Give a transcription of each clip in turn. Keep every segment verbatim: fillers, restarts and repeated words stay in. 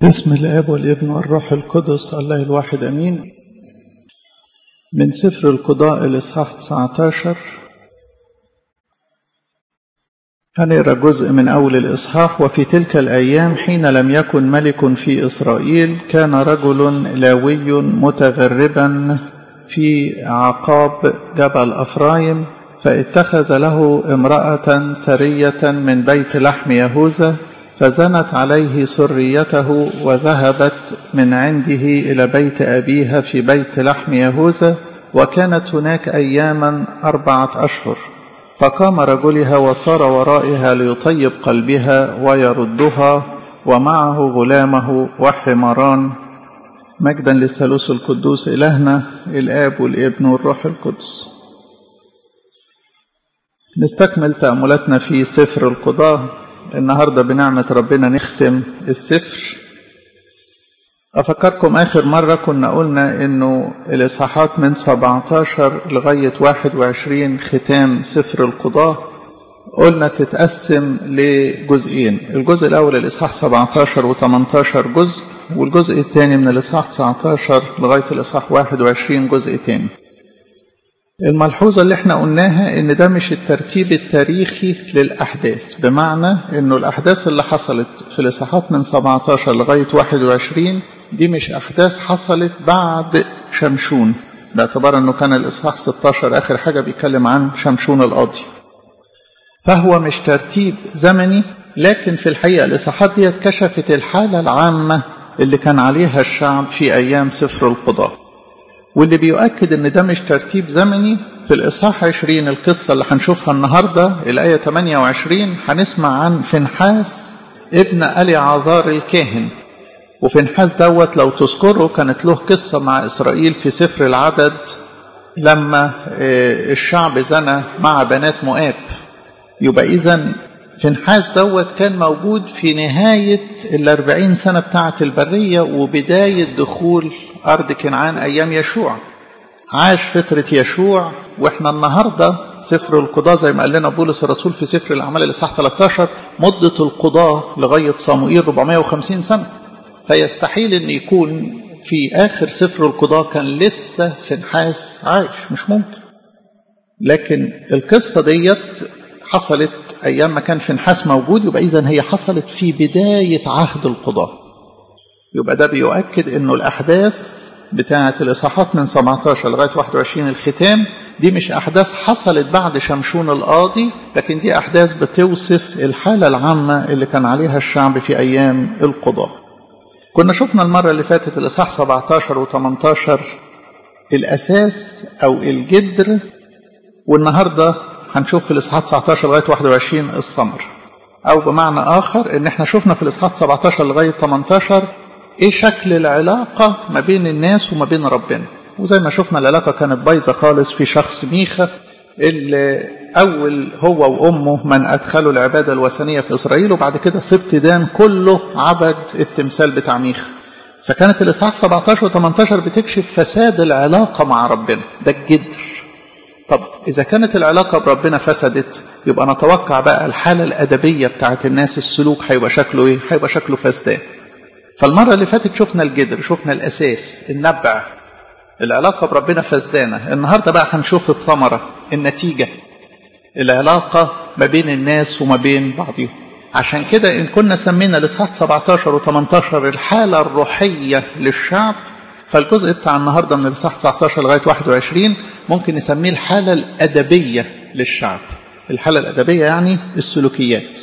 باسم الآب والابن والروح القدس الله الواحد أمين. من سفر القضاء الإصحاح تسعة عشر هنقرأ جزء من أول الإصحاح. وفي تلك الأيام حين لم يكن ملك في إسرائيل كان رجل لاوي متغربا في عقاب جبل أفرايم، فاتخذ له امرأة سرية من بيت لحم يهوذا، فزنت عليه سريته وذهبت من عنده إلى بيت أبيها في بيت لحم يهوذا، وكانت هناك أياما أربعة أشهر. فقام رجلها وصار ورائها ليطيب قلبها ويردها، ومعه غلامه وحماران. مجدا للثالوث القدوس إلهنا الآب والابن والروح القدس. نستكمل تأملاتنا في سفر القضاء. النهاردة بنعمة ربنا نختم السفر. أفكركم آخر مرة كنا قلنا إنه الإصحاحات من سبعة عشر لغاية واحد وعشرين ختام سفر القضاء قلنا تتقسم لجزئين. الجزء الأول الإصحاح سبعة عشر وثمانية عشر جزء، والجزء الثاني من الإصحاح تسعة عشر لغاية الإصحاح واحد وعشرين جزء تاني. الملحوظة اللي احنا قلناها ان ده مش الترتيب التاريخي للأحداث، بمعنى انه الأحداث اللي حصلت في الإصحاحات من سبعة عشر لغاية واحد وعشرين دي مش أحداث حصلت بعد شمشون، باعتبار انه كان الإصحاح ستة عشر آخر حاجة بيتكلم عن شمشون القاضي، فهو مش ترتيب زمني. لكن في الحقيقة الإصحاحات دي كشفت الحالة العامة اللي كان عليها الشعب في أيام سفر القضاء. واللي بيؤكد ان ده مش ترتيب زمني في الإصحاح عشرين القصة اللي هنشوفها النهاردة الآية ثمانية وعشرين هنسمع عن فنحاس ابن أليعازار الكاهن. وفنحاس دوت لو تذكروا كانت له قصة مع إسرائيل في سفر العدد لما الشعب زنى مع بنات مؤاب. يبقى إذن فنحاس دوت كان موجود في نهاية الأربعين سنة بتاعة البرية وبداية دخول أرض كنعان أيام يشوع. عاش فترة يشوع، وإحنا النهاردة سفر القضاء زي ما قال لنا بولس الرسول في سفر الأعمال الإصحاح ثلاثة عشر مدة القضاء لغاية صموئيل أربعمائة وخمسين سنة، فيستحيل أن يكون في آخر سفر القضاء كان لسه فنحاس عايش، مش ممكن. لكن القصة ديت حصلت أيام ما كان فنحاس موجود، يبقى إذن هي حصلت في بداية عهد القضاء. يبقى ده بيؤكد أنه الأحداث بتاعة الإصحاحات من سبعة عشر لغاية واحد وعشرين الختام دي مش أحداث حصلت بعد شمشون القاضي، لكن دي أحداث بتوصف الحالة العامة اللي كان عليها الشعب في أيام القضاء. كنا شفنا المرة اللي فاتت الإصحاح سبعة عشر وثمانية عشر الأساس أو الجدر، والنهاردة هنشوف في الإصحاحات تسعة عشر لغاية واحد وعشرين الثمر. أو بمعنى آخر إن احنا شفنا في الإصحاحات سبعة عشر لغاية ثمانية عشر إيه شكل العلاقة ما بين الناس وما بين ربنا. وزي ما شفنا العلاقة كانت بايظة خالص في شخص ميخا، اللي أول هو وأمه من أدخلوا العبادة الوثنية في إسرائيل، وبعد كده سبط دان كله عبد التمثال بتاع ميخا. فكانت الإصحاح سبعة عشر وثمانية عشر بتكشف فساد العلاقة مع ربنا، ده الجدر. طب إذا كانت العلاقة بربنا فسدت، يبقى نتوقع بقى الحالة الأدبية بتاعت الناس، السلوك هيبقى شكله إيه؟ هيبقى شكله فسدان. فالمرة اللي فاتت شفنا الجدر، شفنا الأساس، النبع، العلاقة بربنا فسدانة. النهاردة بقى هنشوف الثمرة، النتيجة، العلاقة ما بين الناس وما بين بعضهم. عشان كده إن كنا سمينا الإصحاح سبعة عشر وثمانية عشر الحالة الروحية للشعب، فالجزء بتاع النهاردة من الإصحاح تسعة عشر لغاية واحد وعشرين ممكن نسميه الحالة الأدبية للشعب. الحالة الأدبية يعني السلوكيات.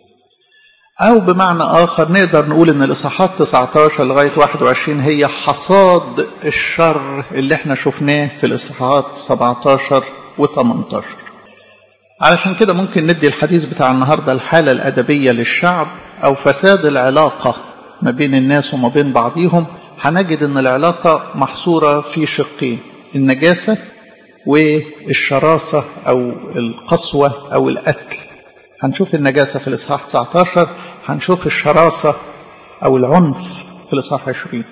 أو بمعنى آخر نقدر نقول إن الإصحاحات تسعة عشر لغاية واحد وعشرين هي حصاد الشر اللي احنا شفناه في الإصحاحات سبعة عشر وثمانية عشر. علشان كده ممكن ندي الحديث بتاع النهاردة الحالة الأدبية للشعب أو فساد العلاقة ما بين الناس وما بين بعضهم. هنجد ان العلاقة محصورة في شقين، النجاسة والشراسة او القسوة او القتل. هنشوف النجاسة في الإصحاح تسعة عشر، هنشوف الشراسة او العنف في الإصحاح عشرين.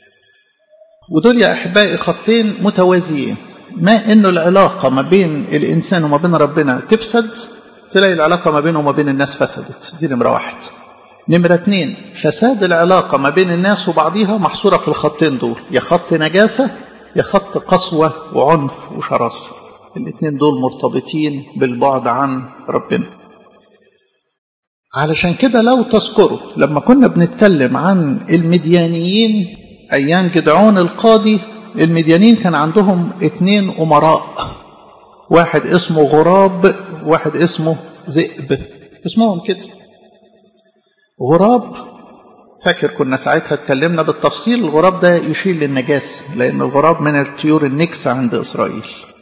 ودول يا أحبائي خطين متوازيين. ما انه العلاقة ما بين الإنسان وما بين ربنا تفسد، تلاقي العلاقة ما بينه وما بين الناس فسدت. دي نمرة واحد. نمرة اتنين، فساد العلاقة ما بين الناس وبعضها محصورة في الخطين دول، يا خط نجاسة يا خط قسوة وعنف وشراسة. الاثنين دول مرتبطين بالبعد عن ربنا. علشان كده لو تذكروا لما كنا بنتكلم عن المديانيين أيام جدعون القاضي، المديانيين كان عندهم اثنين أمراء، واحد اسمه غراب واحد اسمه ذئب، اسمهم كده. غراب فاكر كنا ساعتها اتكلمنا بالتفصيل، الغراب ده يشير للنجاسة لأن الغراب من الطيور النكسة عند إسرائيل.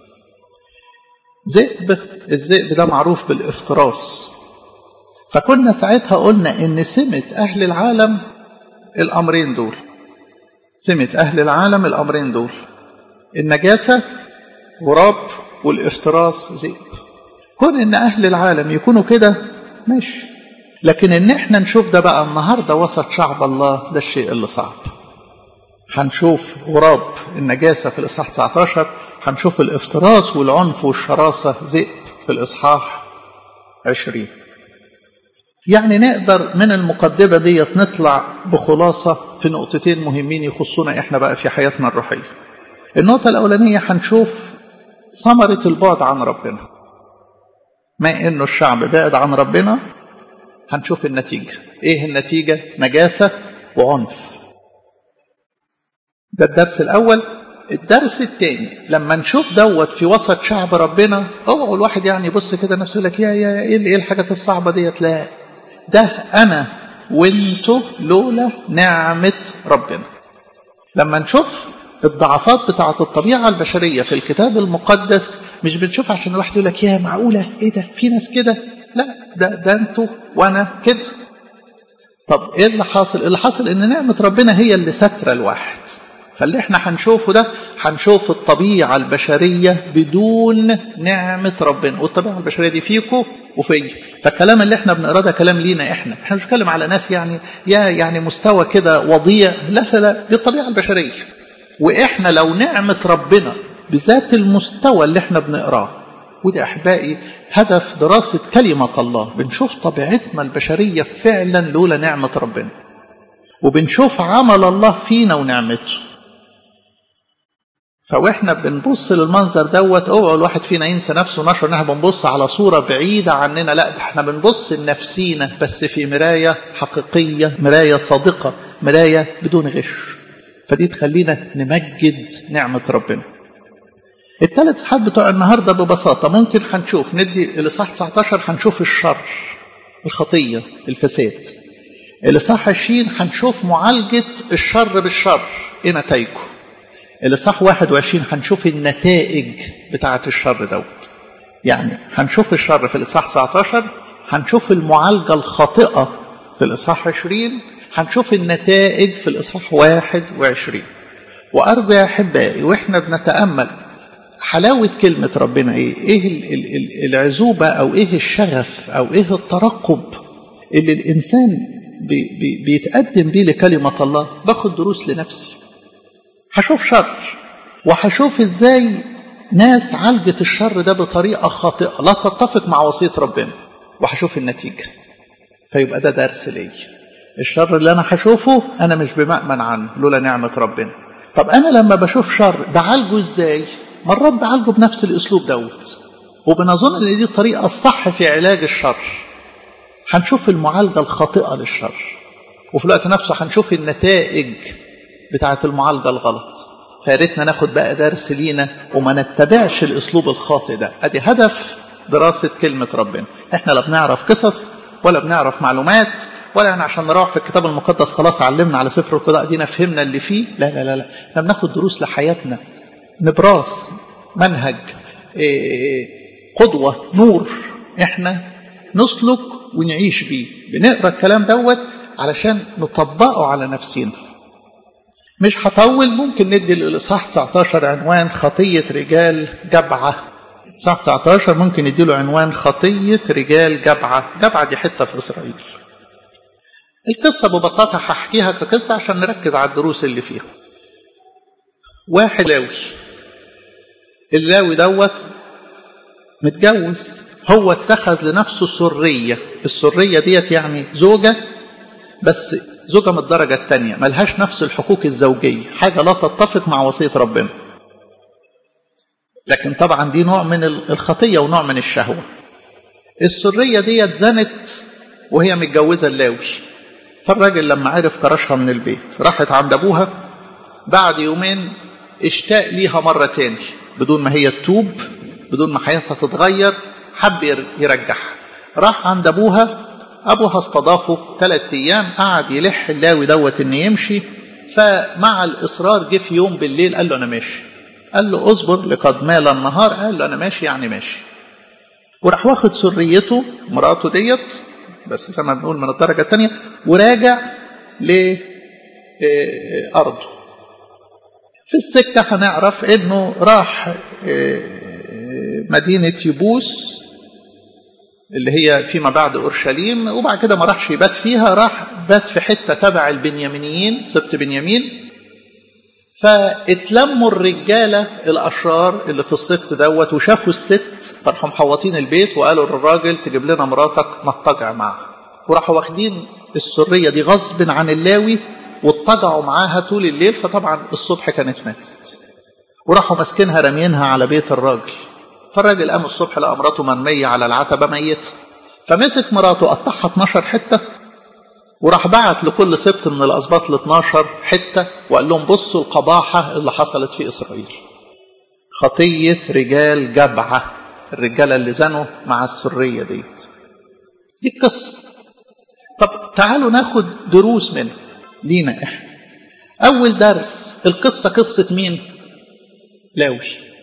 ذئب، الذئب ده معروف بالافتراس. فكنا ساعتها قلنا إن سمة أهل العالم الأمرين دول، سمة أهل العالم الأمرين دول، النجاسة غراب والافتراس ذئب. كون إن أهل العالم يكونوا كده ماشي، لكن إن إحنا نشوف ده بقى النهاردة وسط شعب الله، ده الشيء اللي صعب. هنشوف غراب النجاسة في الإصحاح تسعة عشر، هنشوف الافتراس والعنف والشراسة ذئب في الإصحاح عشرين. يعني نقدر من المقدمة دي نطلع بخلاصة في نقطتين مهمين يخصونا إحنا بقى في حياتنا الروحية. النقطة الأولانية هنشوف ثمرة البعد عن ربنا. ما إنه الشعب بعد عن ربنا، هنشوف النتيجة. إيه النتيجة؟ نجاسة وعنف. ده الدرس الأول. الدرس الثاني، لما نشوف دوت في وسط شعب ربنا، اوعوا الواحد يعني يبص كده نفسه لك يا يا ايه ايه الحاجات الصعبة ديت. لا، ده أنا وانتو لولا نعمة ربنا. لما نشوف الضعفات بتاعة الطبيعة البشرية في الكتاب المقدس، مش بنشوف عشان الواحد يقول لك يا معقولة ايه ده في ناس كده، لا، ده ده انتو وانا كده. طب ايه اللي حاصل؟ اللي حاصل ان نعمة ربنا هي اللي ستر الواحد. فاللي احنا هنشوفه ده، هنشوف الطبيعة البشرية بدون نعمة ربنا، والطبيعة البشرية دي فيكو وفي. فالكلام اللي احنا بنقراه ده كلام لينا احنا، احنا مش بنتكلم على ناس يعني يا يعني مستوى كده وضيع، لا لا لا، دي الطبيعة البشرية. واحنا لو نعمة ربنا بذات المستوى اللي احنا بنقراه، ودي احبائي هدف دراسة كلمة الله، بنشوف طبيعتنا البشرية فعلا لولا نعمة ربنا، وبنشوف عمل الله فينا ونعمته. فاحنا بنبص للمنظر دوت، اوعوا الواحد فينا ينسى نفسه ونشعر ان احنا بنبص على صورة بعيدة عننا، لا، ده احنا بنبص لنفسينا بس في مراية حقيقية، مراية صادقة، مراية بدون غش. فدي تخلينا نمجد نعمة ربنا. الثلاث صحات بتوع النهاردة ببساطة ممكن هنشوف ندي الإصحاح تسعة عشر، هنشوف الشر، الخطية، الفساد. الإصحاح عشرين هنشوف معالجة الشر بالشر، ايه نتائجه. الإصحاح واحد وعشرين هنشوف النتائج بتاعة الشر دوت. يعني هنشوف الشر في الإصحاح تسعة عشر، هنشوف المعالجة الخاطئة في الإصحاح عشرين، هنشوف النتائج في الإصحاح واحد وعشرين. وأرجو يا أحبائي وإحنا بنتأمل حلاوة كلمة ربنا إيه، إيه العزوبة أو إيه الشغف أو إيه الترقب اللي الإنسان بي بي بيتقدم بيه لكلمة الله. باخد دروس لنفسي، هشوف شر وهشوف إزاي ناس عالجت الشر ده بطريقة خاطئة لا تتفق مع وصية ربنا، وهشوف النتيجة. فيبقى ده درس لي. الشر اللي أنا هشوفه أنا مش بمأمن عنه لولا نعمة ربنا. طب أنا لما بشوف شر بعالجه إزاي؟ مرات بعالجه بنفس الأسلوب دوت، وبنظن أن دي الطريقة الصح في علاج الشر. هنشوف المعالجة الخاطئة للشر، وفي الوقت نفسه هنشوف النتائج بتاعة المعالجة الغلط. فياريتنا ناخد بقى درس لينا وما نتبعش الأسلوب الخاطئ ده. أدي هدف دراسة كلمة ربنا. احنا لا بنعرف قصص ولا بنعرف معلومات، ولا يعني عشان نروح في الكتاب المقدس خلاص علمنا على سفر القضاء دينا فهمنا اللي فيه. لا لا لا لا، احنا بناخد دروس لحياتنا، نبراس، منهج، قدوة، نور، احنا نسلك ونعيش بيه. بنقرأ الكلام دوت علشان نطبقه على نفسنا. مش هطول، ممكن ندي للإصحاح تسعة عشر عنوان خطية رجال جبعة. إصحاح تسعة عشر ممكن نديله عنوان خطية رجال جبعة. جبعة دي حتة في إسرائيل. القصة ببساطة هحكيها كقصة عشان نركز على الدروس اللي فيها. واحد لاوي، اللاوي دوت متجوز، هو اتخذ لنفسه سرية. السرية ديت يعني زوجة بس زوجة من الدرجة الثانية ملهاش نفس الحقوق الزوجية، حاجة لا تتفق مع وصية ربنا. لكن طبعا دي نوع من الخطية ونوع من الشهوة. السرية دي اتزنت وهي متجوزة اللاوي، فالراجل لما عرف كرشها من البيت راحت عند أبوها، بعد يومين اشتاق ليها مرة تاني بدون ما هي تتوب، بدون ما حياتها تتغير، حب يرجعها. راح عند أبوها، أبوها استضافه ثلاث أيام، قعد يلح اللاوي دوت إن يمشي. فمع الإصرار جه في يوم بالليل قال له أنا ماشي. قال له اصبر لقد مال النهار. قال له أنا ماشي يعني ماشي. وراح واخد سريته مراته ديت، بس زي ما بنقول من الدرجة الثانية، وراجع لأرضه. في السكة هنعرف إنه راح مدينة يبوس اللي هي فيما بعد أورشليم، وبعد كده ما راحش يبات فيها، راح بات في حتة تبع البنيامينيين، سبط بنيامين. فاتلموا الرجالة الأشرار اللي في السبط دوت وشافوا الست، فراحوا محوطين البيت وقالوا للراجل تجيب لنا مراتك نضطجع معها. وراحوا واخدين السرية دي غصب عن اللاوي واتجعوا معاها طول الليل، فطبعا الصبح كانت ماتت. وراحوا ماسكينها رامينها على بيت الراجل. فالراجل قام الصبح لقى مراته مرمية على العتبة ميت، فمسك مراته قطعها اتناشر حتة، وراح بعت لكل سبط من الأسباط ل اتناشر حتة وقال لهم بصوا القباحة اللي حصلت في إسرائيل. خطية رجال جبعة، الرجالة اللي زنوا مع السرية دي. دي القصة. طب تعالوا ناخد دروس منه لينا احنا. أول درس، القصة قصة مين؟ لاوي.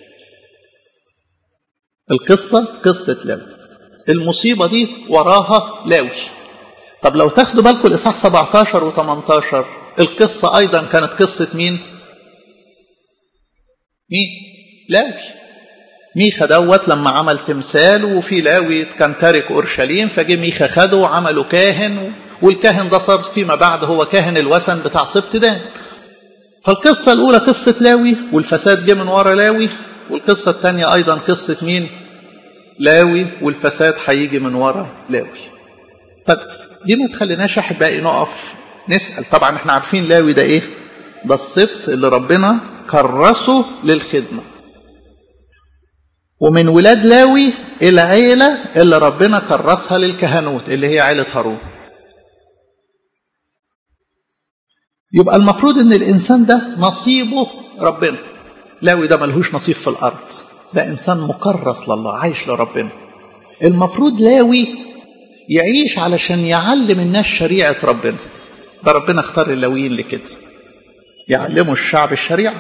القصة قصة لاوي. المصيبة دي وراها لاوي. طب لو تاخدوا بالكم الإصحاح سبعتاشر وتمنتاشر، القصة أيضا كانت قصة مين؟ مين؟ لاوي. ميخا دوت لما عمل تمثال، وفي لاوي كان تارك أورشليم، فجي ميخا خده وعمله كاهن، والكاهن ده صار فيما بعد هو كاهن الوثن بتاع سبط دان. فالقصة الأولى قصة لاوي والفساد جه من ورا لاوي، والقصة الثانية أيضا قصة مين؟ لاوي والفساد هيجي من ورا لاوي. طب دي ما تخليناش أحبائي نقف نسأل. طبعا احنا عارفين لاوي ده ايه؟ ده السبط اللي ربنا كرسه للخدمة، ومن ولاد لاوي العيلة اللي ربنا كرسها للكهنوت اللي هي عيلة هارون. يبقى المفروض ان الانسان ده نصيبه ربنا. لاوي ده ملهوش نصيب في الارض، ده انسان مكرس لله عايش لربنا. المفروض لاوي يعيش علشان يعلم الناس شريعة ربنا. ده ربنا اختار اللاويين لكده، يعلموا الشعب الشريعة.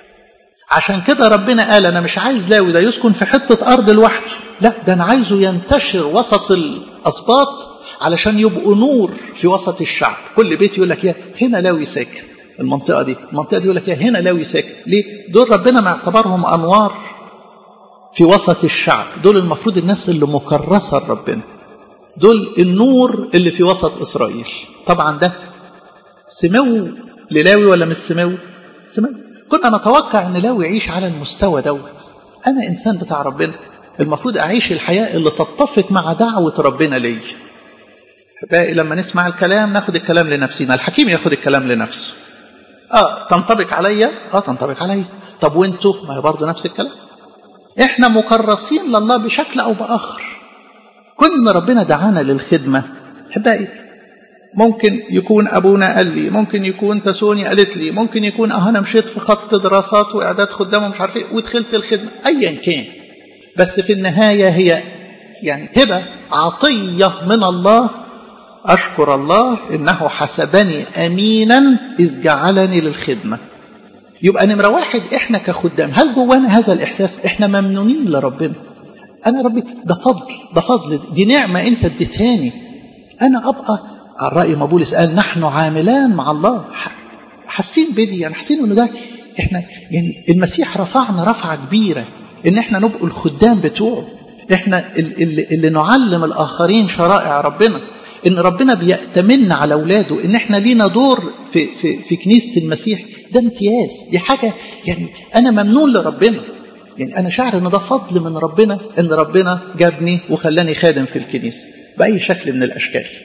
عشان كده ربنا قال أنا مش عايز لاوي ده يسكن في حتة أرض لوحده، لا ده أنا عايزه ينتشر وسط الأسباط علشان يبقوا نور في وسط الشعب. كل بيت يقول لك يا هنا لاوي ساكن، المنطقة دي المنطقة دي يقول لك يا هنا لاوي ساكن. ليه؟ دول ربنا معتبرهم أنوار في وسط الشعب، دول المفروض الناس اللي مكرسة لربنا، دول النور اللي في وسط إسرائيل. طبعا ده سمو للاوي ولا مش سمو؟ سمو. كنا نتوقع ان لاوي يعيش على المستوى دوت. انا انسان بتاع ربنا، المفروض اعيش الحياة اللي تتفق مع دعوة ربنا لي. باقي لما نسمع الكلام ناخد الكلام لنفسنا، الحكيم ياخد الكلام لنفسه. اه تنطبق عليا، اه تنطبق عليا. طب وانتوا؟ ما هي برضه نفس الكلام. احنا مكرسين لله بشكل او باخر. كنا ربنا دعانا للخدمة. باقي ممكن يكون أبونا قال لي، ممكن يكون تسوني قالت لي، ممكن يكون أه أنا مشيت في خط دراسات وإعداد خدام ومش عارف إيه ودخلت الخدمة، أيا كان. بس في النهاية هي يعني هبة عطية من الله. أشكر الله إنه حسبني أمينا إذ جعلني للخدمة. يبقى نمرة واحد إحنا كخدام هل جوانا هذا الإحساس؟ إحنا ممنونين لربنا. أنا ربي ده فضل، ده فضل، دي نعمة أنت اديتهاني. أنا أبقى على رأي ما بولس قال نحن عاملان مع الله، حاسين بدي، يعني حاسين انه ده احنا يعني المسيح رفعنا رفعه كبيره ان احنا نبقى الخدام بتوعه، احنا اللي, اللي نعلم الاخرين شرائع ربنا، ان ربنا بيأتمننا على اولاده، ان احنا لينا دور في في في كنيسه المسيح. ده امتياز، دي حاجه يعني انا ممنون لربنا، يعني انا شاعر ان ده فضل من ربنا ان ربنا جابني وخلاني خادم في الكنيسه باي شكل من الاشكال.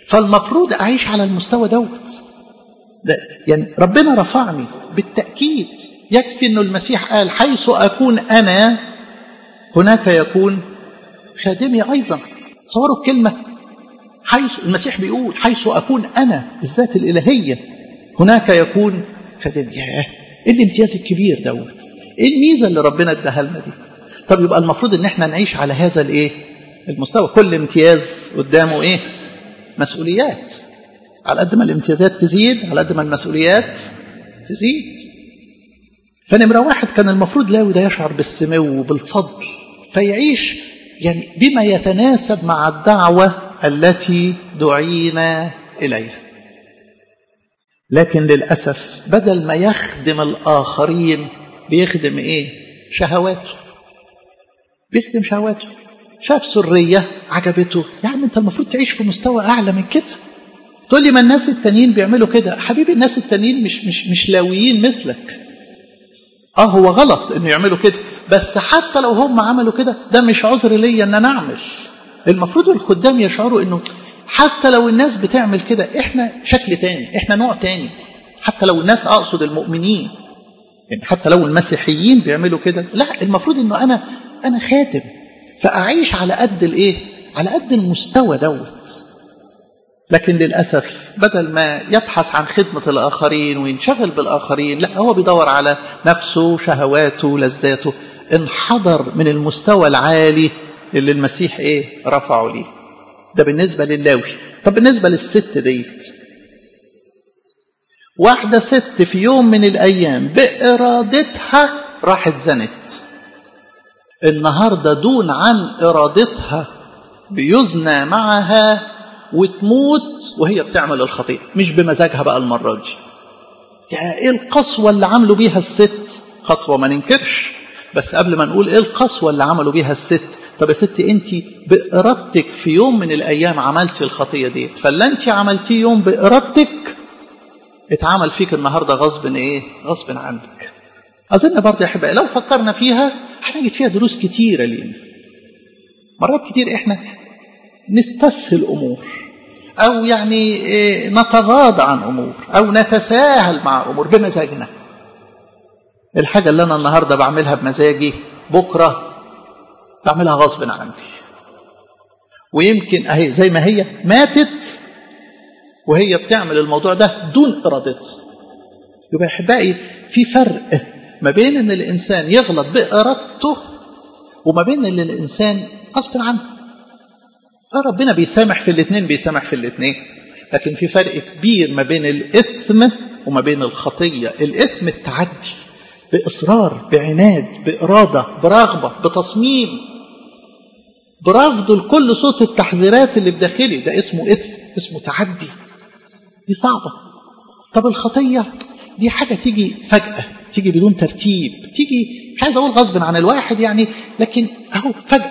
فالمفروض أعيش على المستوى دوت ده. يعني ربنا رفعني بالتأكيد. يكفي أنه المسيح قال حيث أكون أنا هناك يكون خادمي أيضا. تصوروا الكلمة، حيث المسيح بيقول حيث أكون أنا الذات الإلهية هناك يكون خادمي. ياه، إيه الامتياز الكبير دوت، إيه الميزة اللي ربنا اداها لنا دي. طب يبقى المفروض ان احنا نعيش على هذا الايه المستوى. كل امتياز قدامه ايه مسؤوليات. على قد ما الامتيازات تزيد على قد ما المسؤوليات تزيد. فنمرة واحد كان المفروض لاوي ده يشعر بالسمو وبالفضل فيعيش يعني بما يتناسب مع الدعوة التي دعينا إليها. لكن للأسف بدل ما يخدم الآخرين بيخدم ايه شهواته. بيخدم شهواته. شاف سرية عجبته، يا عم انت المفروض تعيش في مستوى اعلى من كده. تقول لي ما الناس التانيين بيعملوا كده. حبيبي الناس التانيين مش مش مش لاويين مثلك. اه هو غلط انه يعملوا كده، بس حتى لو هم عملوا كده ده مش عذر ليا ان انا اعمل. المفروض الخدام يشعروا انه حتى لو الناس بتعمل كده احنا شكل تاني، احنا نوع تاني. حتى لو الناس، اقصد المؤمنين، يعني حتى لو المسيحيين بيعملوا كده، لا المفروض انه انا انا خادم فاعيش على قد الايه على قد المستوى دوت. لكن للاسف بدل ما يبحث عن خدمة الاخرين وينشغل بالاخرين، لا هو بيدور على نفسه شهواته لذاته. انحدر من المستوى العالي اللي المسيح ايه رفعه ليه. ده بالنسبة للاوي. طب بالنسبة للست ديت، واحدة ست في يوم من الأيام بإرادتها راحت زنت. النهاردة دون عن إرادتها بيزنى معها وتموت وهي بتعمل الخطيئة، مش بمزاجها بقى المرة دي. يعني إيه القسوة اللي عملوا بيها الست؟ قسوة ما ننكرش، بس قبل ما نقول إيه القسوة اللي عملوا بيها الست، طب يا ست أنت بإرادتك في يوم من الأيام عملتي الخطيئة دي، فاللي أنت عملتيه يوم بإرادتك اتعمل فيك النهاردة غصب ايه غصب عنك. اظن برضه يا احبائي لو فكرنا فيها هنجد فيها دروس كتيرة لينا. مرات كتير احنا نستسهل امور، او يعني إيه نتغاضى عن امور، او نتساهل مع امور بمزاجنا. الحاجة اللي انا النهاردة بعملها بمزاجي بكرة بعملها غصب عني، ويمكن اهي زي ما هي ماتت وهي بتعمل الموضوع ده دون إرادتها. يبقى يا أحبائي في فرق ما بين أن الإنسان يغلط بإرادته وما بين أن الإنسان غصب عنه. ربنا بيسامح في الاثنين، بيسامح في الاثنين، لكن في فرق كبير ما بين الإثم وما بين الخطية. الإثم التعدي بإصرار، بعناد، بإرادة، برغبة، بتصميم، برفض لكل صوت التحذيرات اللي بداخلي، ده اسمه إثم، اسمه تعدي. دي صعبة. طب الخطية دي حاجة تيجي فجأة، تيجي بدون ترتيب، تيجي مش عايز أقول غصب عن الواحد يعني، لكن أهو فجأة.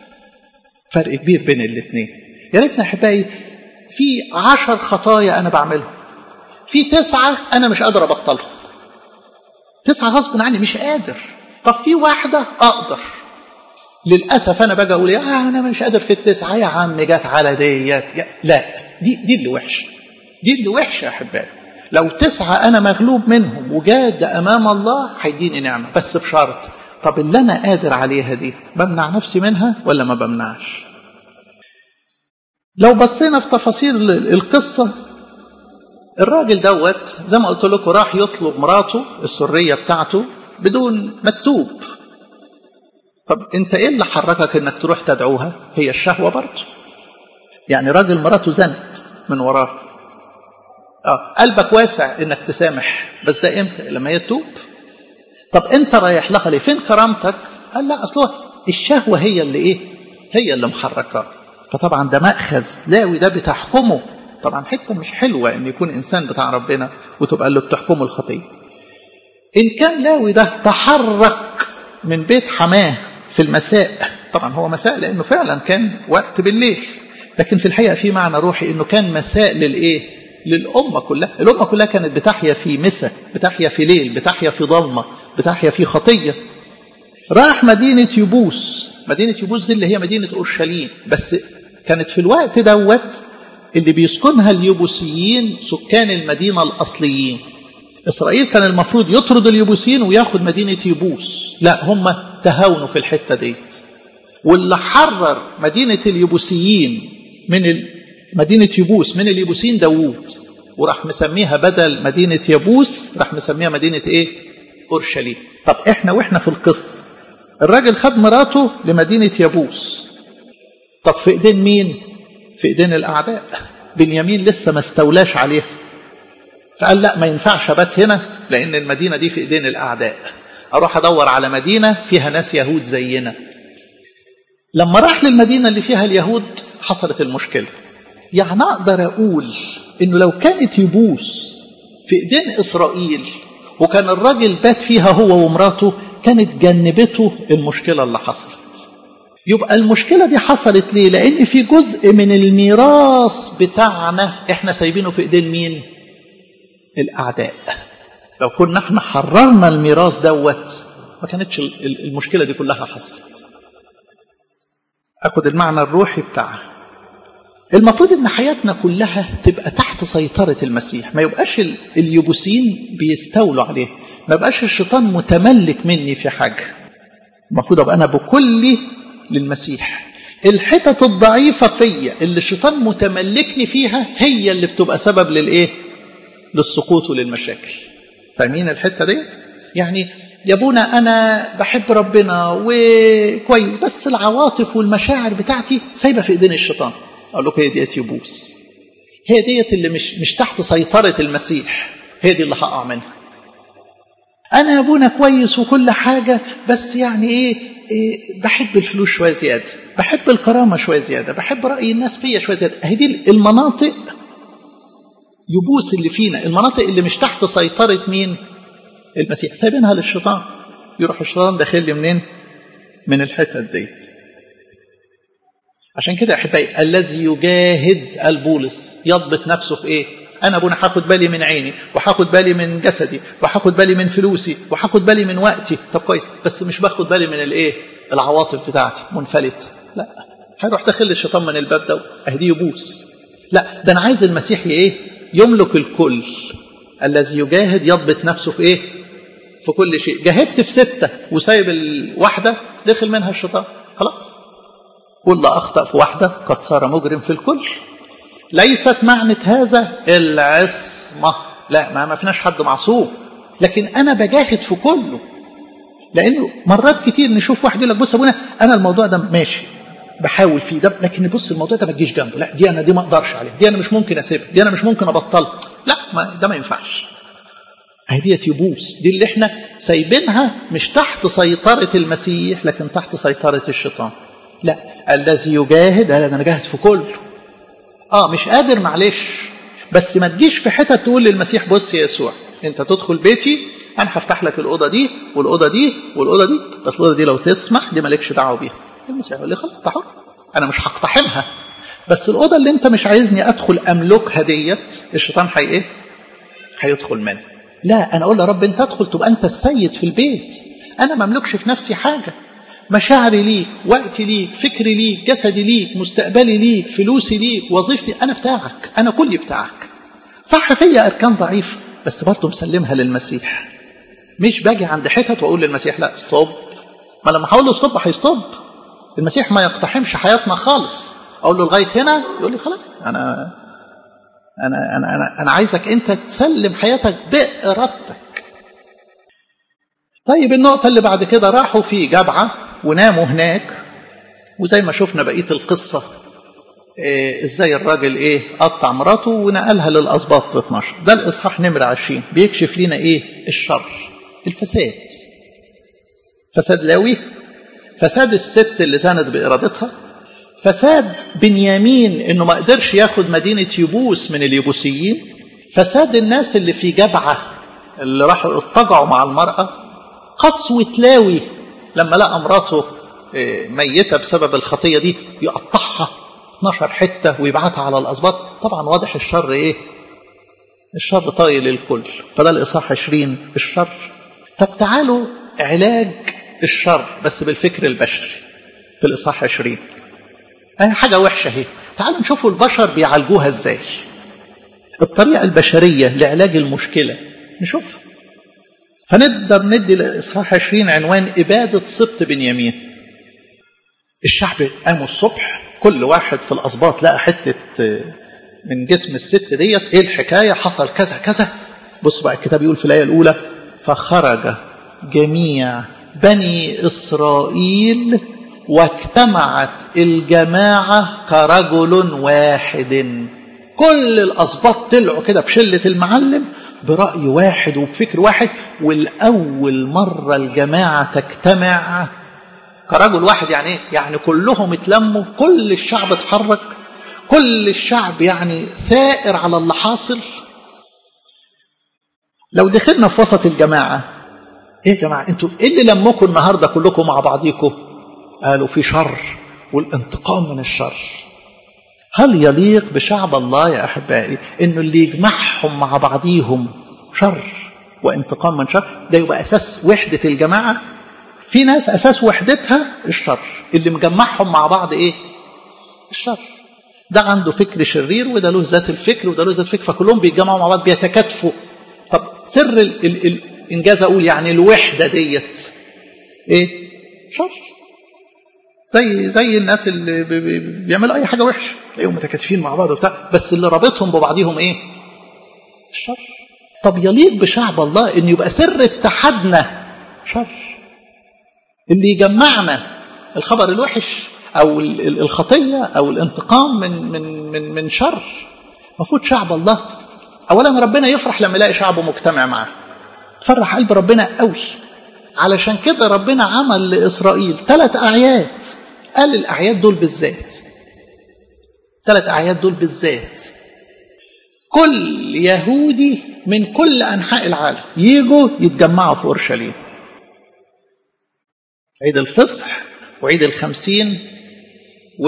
فرق كبير بين الاثنين. يا ريتنا أحبائي في عشر خطايا أنا بعملهم، في تسعة أنا مش قادر أبطلهم، تسعة غصب عني مش قادر. طب في واحدة أقدر. للأسف أنا باجي أقول يا أنا مش قادر في التسعة، يا عم جات على ديت، لا دي دي اللي وحشة، دي اللي وحشة يا أحبائي. لو تسعة أنا مغلوب منهم وجاد أمام الله هيديني نعمة، بس بشرط طب اللي أنا قادر عليها دي بمنع نفسي منها ولا ما بمنعش؟ لو بصينا في تفاصيل القصة، الراجل دوت زي ما قلت لكم راح يطلب مراته السرية بتاعته بدون مكتوب. طب انت ايه اللي حركك انك تروح تدعوها؟ هي الشهوة برضه. يعني راجل مراته زنت من وراه، اه قلبك واسع انك تسامح، بس ده امتى؟ لما هي تتوب. طب انت رايح لها ليه؟ فين كرامتك؟ قال لا اصله الشهوة هي اللي ايه هي اللي محركاه. فطبعا ده مأخذ لاوي ده بتحكمه. طبعا حتة مش حلوة ان يكون انسان بتاع ربنا وتبقى له بتحكمه الخطية. ان كان لاوي ده تحرك من بيت حماه في المساء، طبعا هو مساء لانه فعلا كان وقت بالليل، لكن في الحقيقة في معنى روحي انه كان مساء للايه للأمة كلها. الأمة كلها كانت بتحيا في مساء، بتحيا في ليل، بتحيا في ظلمة، بتحيا في خطية. راح مدينة يبوس. مدينة يبوس دي اللي هي مدينة أورشليم، بس كانت في الوقت دوت اللي بيسكنها اليبوسيين سكان المدينة الأصليين. إسرائيل كان المفروض يطرد اليبوسيين وياخد مدينة يبوس، لا هم تهاونوا في الحتة ديت. واللي حرر مدينة اليبوسيين من مدينة يبوس من اليبوسيين داوود، وراح مسميها بدل مدينة يبوس راح مسميها مدينة ايه؟ أورشليم. طب احنا واحنا في القصة الراجل خد مراته لمدينة يبوس، طب في ايدين مين؟ في ايدين الأعداء. بنيامين لسه ما استولاش عليها، فقال لا ما ينفعش ابات هنا لأن المدينة دي في ايدين الأعداء، أروح أدور على مدينة فيها ناس يهود زينا. لما راح للمدينة اللي فيها اليهود حصلت المشكلة. يعني أقدر أقول إنه لو كانت يبوس في إيدين إسرائيل وكان الراجل بات فيها هو ومراته كانت جنبته المشكلة اللي حصلت. يبقى المشكلة دي حصلت ليه؟ لأن في جزء من الميراث بتاعنا إحنا سايبينه في إيدين مين؟ الأعداء. لو كنا إحنا حررنا الميراث دوت ما كانتش المشكلة دي كلها حصلت. أخذ المعنى الروحي بتاعها. المفروض ان حياتنا كلها تبقى تحت سيطرة المسيح، ما يبقاش اليبوسيين بيستولوا عليه، ما يبقاش الشيطان متملك مني في حاجة. المفروض ابقى انا بكلي للمسيح. الحتت الضعيفة فيا اللي الشيطان متملكني فيها هي اللي بتبقى سبب للايه؟ للسقوط وللمشاكل. فاهمين الحتة ديت؟ يعني يا ابونا انا بحب ربنا وكويس بس العواطف والمشاعر بتاعتي سايبة في ايدين الشيطان. أقول لك هي ديت يبوس، هي ديت اللي مش مش تحت سيطرة المسيح، هي دي اللي هقع منها. أنا يا أبونا كويس وكل حاجة بس يعني إيه, إيه بحب الفلوس شوية زيادة، بحب الكرامة شوية زيادة، بحب رأي الناس فيا شوية زيادة. هي دي المناطق يبوس اللي فينا، المناطق اللي مش تحت سيطرة مين؟ المسيح، سايبينها للشيطان. يروح الشيطان داخل لي منين؟ من الحتة ديت. عشان كده أحبائي الذي يجاهد البولس يضبط نفسه في إيه؟ أنا أبونا هاخد بالي من عيني وهاخد بالي من جسدي وهاخد بالي من فلوسي وهاخد بالي من وقتي. طب كويس بس مش باخد بالي من الإيه؟ العواطف بتاعتي منفلت. لا، هيروح داخل الشيطان من الباب ده أهدي يبوس. لا، ده أنا عايز المسيح إيه؟ يملك الكل. الذي يجاهد يضبط نفسه في إيه؟ في كل شيء. جاهدت في ستة وسايب الواحدة دخل منها الشيطان، خلاص. واللي أخطأ في واحدة قد صار مجرم في الكل. ليست معنى هذا العصمة، لا، ما ما فيناش حد معصوم، لكن أنا بجاهد في كله. لأنه مرات كتير نشوف واحد يقول لك بص أبونا أنا الموضوع ده ماشي بحاول فيه ده، لكن بص الموضوع ده ما تجيش جنبه، لا دي أنا دي ما أقدرش عليه، دي أنا مش ممكن أسيبها، دي أنا مش ممكن أبطلها، لا ما ده ما ينفعش. هدية يبوس دي اللي احنا سايبينها مش تحت سيطرة المسيح لكن تحت سيطرة الشيطان. لا، الذي يجاهد أنا جاهد في كله. آه مش قادر معلش، بس ما تجيش في حتة تقول للمسيح بص يا يسوع أنت تدخل بيتي أنا هفتح لك الأوضة دي والأوضة دي والأوضة دي، بس الأوضة دي لو تسمح دي مالكش دعوة بيها. المسيح يقول لي خلاص تحر، أنا مش هقتحمها، بس الأوضة اللي أنت مش عايزني أدخل أملكها ديت الشيطان حي إيه؟ هيدخل منها. لا، أنا أقول يا رب أنت أدخل تبقى أنت السيد في البيت، أنا ما أملكش في نفسي حاجة. مشاعري ليك، وقتي ليك، فكري ليك، جسدي ليك، مستقبلي ليك، فلوسي ليك، وظيفتي، أنا بتاعك، أنا كلي بتاعك. صح فيا أركان ضعيفة بس برضه مسلمها للمسيح. مش باجي عند حتت وأقول للمسيح لا ستوب، ما لما هقول له ستوب هيستوب. المسيح ما يقتحمش حياتنا خالص. أقول له لغاية هنا يقول لي خلاص أنا أنا أنا أنا, أنا عايزك أنت تسلم حياتك بإرادتك. طيب النقطة اللي بعد كده راحوا في جبعة وناموا هناك، وزي ما شفنا بقية القصة إيه ازاي الراجل ايه قطع مراته ونقلها للأسباط اثناشر. ده الإصحاح نمرة عشرين بيكشف لنا ايه الشر، الفساد. فساد لاوي، فساد الست اللي زانت بإرادتها، فساد بنيامين انه ما قدرش ياخد مدينة يبوس من اليبوسيين، فساد الناس اللي في جبعة اللي راحوا اتجعوا مع المرأة، قسوة لاوي لما لقى مراته ميتة بسبب الخطية دي يقطعها اثناشر حتة ويبعتها على الأسباط. طبعا واضح الشر ايه؟ الشر طايل الكل. فده الإصحاح عشرين الشر. طب تعالوا علاج الشر بس بالفكر البشري في الإصحاح عشرين. اهي حاجة وحشة اهي. تعالوا نشوفوا البشر بيعالجوها ازاي، الطريقة البشرية لعلاج المشكلة نشوفها. فنقدر ندي لإصحاح عشرين عنوان إبادة سبط بنيامين. الشعب قاموا الصبح كل واحد في الأسباط لقى حتة من جسم الست ديت، ايه الحكاية، حصل كذا كذا. بص بقى الكتاب يقول في الآية الأولى: فخرج جميع بني إسرائيل واجتمعت الجماعة كرجل واحد. كل الأسباط طلعوا كده بشلة المعلم برأي واحد وبفكر واحد، والأول مرة الجماعة تجتمع كرجل واحد. يعني ايه؟ يعني كلهم اتلموا، كل الشعب اتحرك، كل الشعب يعني ثائر على اللي حاصل. لو دخلنا في وسط الجماعة، ايه يا جماعة انتوا ايه اللي لمكم النهاردة كلكم مع بعضيكم؟ قالوا في شر والانتقام من الشر. هل يليق بشعب الله يا أحبائي إنه اللي يجمعهم مع بعضيهم شر وانتقام من شر؟ ده يبقى أساس وحدة الجماعة. في ناس أساس وحدتها الشر، اللي مجمعهم مع بعض إيه؟ الشر. ده عنده فكر شرير وده له ذات الفكر وده له ذات الفكر، فكلهم بيتجمعوا مع بعض بيتكاتفوا. طب سر ال ال ال إنجاز أقول يعني الوحدة ديت إيه؟ شر. زي زي الناس اللي بيعملوا اي حاجه وحشه تلاقيهم متكاتفين مع بعض وبتاع، بس اللي رابطهم ببعضهم ايه؟ الشر. طب يليق بشعب الله ان يبقى سر اتحادنا شر؟ اللي يجمعنا الخبر الوحش او الخطيه او الانتقام من من من من شر. المفروض شعب الله اولا ربنا يفرح لما يلاقي شعبه مجتمع معاه، تفرح قلب ربنا قوي. علشان كده ربنا عمل لإسرائيل ثلاث أعياد، قال الأعياد دول بالذات، ثلاث أعياد دول بالذات كل يهودي من كل أنحاء العالم يجوا يتجمعوا في أورشليم. عيد الفصح وعيد الخمسين و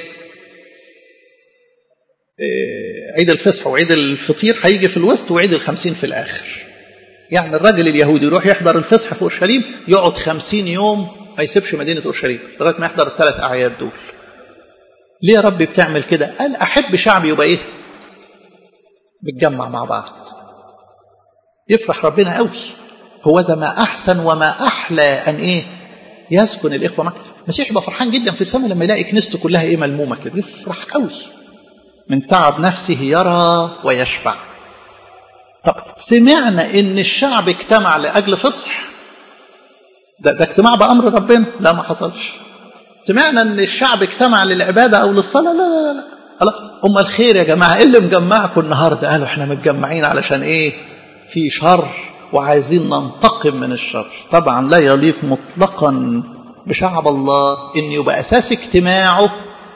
عيد الفصح وعيد الفطير هيجي في الوسط، وعيد الخمسين في الآخر. يعني الراجل اليهودي يروح يحضر الفصح في أورشليم يقعد خمسين يوم ما يسيبش مدينة أورشليم لغاية ما يحضر الثلاث أعياد دول. ليه يا رب بتعمل كده؟ قال أحب شعبي يبقى إيه؟ بتجمع مع بعض. يفرح ربنا قوي. هو ذا ما أحسن وما أحلى أن إيه؟ يسكن الإخوة معه. المسيح يبقى فرحان جدا في السماء لما يلاقي كنيسته كلها إيه؟ ملمومة كده، يفرح قوي. من تعب نفسه يرى ويشبع. طب سمعنا ان الشعب اجتمع لاجل فصح، ده, ده اجتماع بامر ربنا؟ لا ما حصلش. سمعنا ان الشعب اجتمع للعباده او للصلاه؟ لا لا لا لا. ام الخير يا جماعه، ايه اللي مجمعكم النهارده؟ قالوا احنا متجمعين علشان ايه؟ في شر وعايزين ننتقم من الشر. طبعا لا يليق مطلقا بشعب الله ان يبقى اساس اجتماعه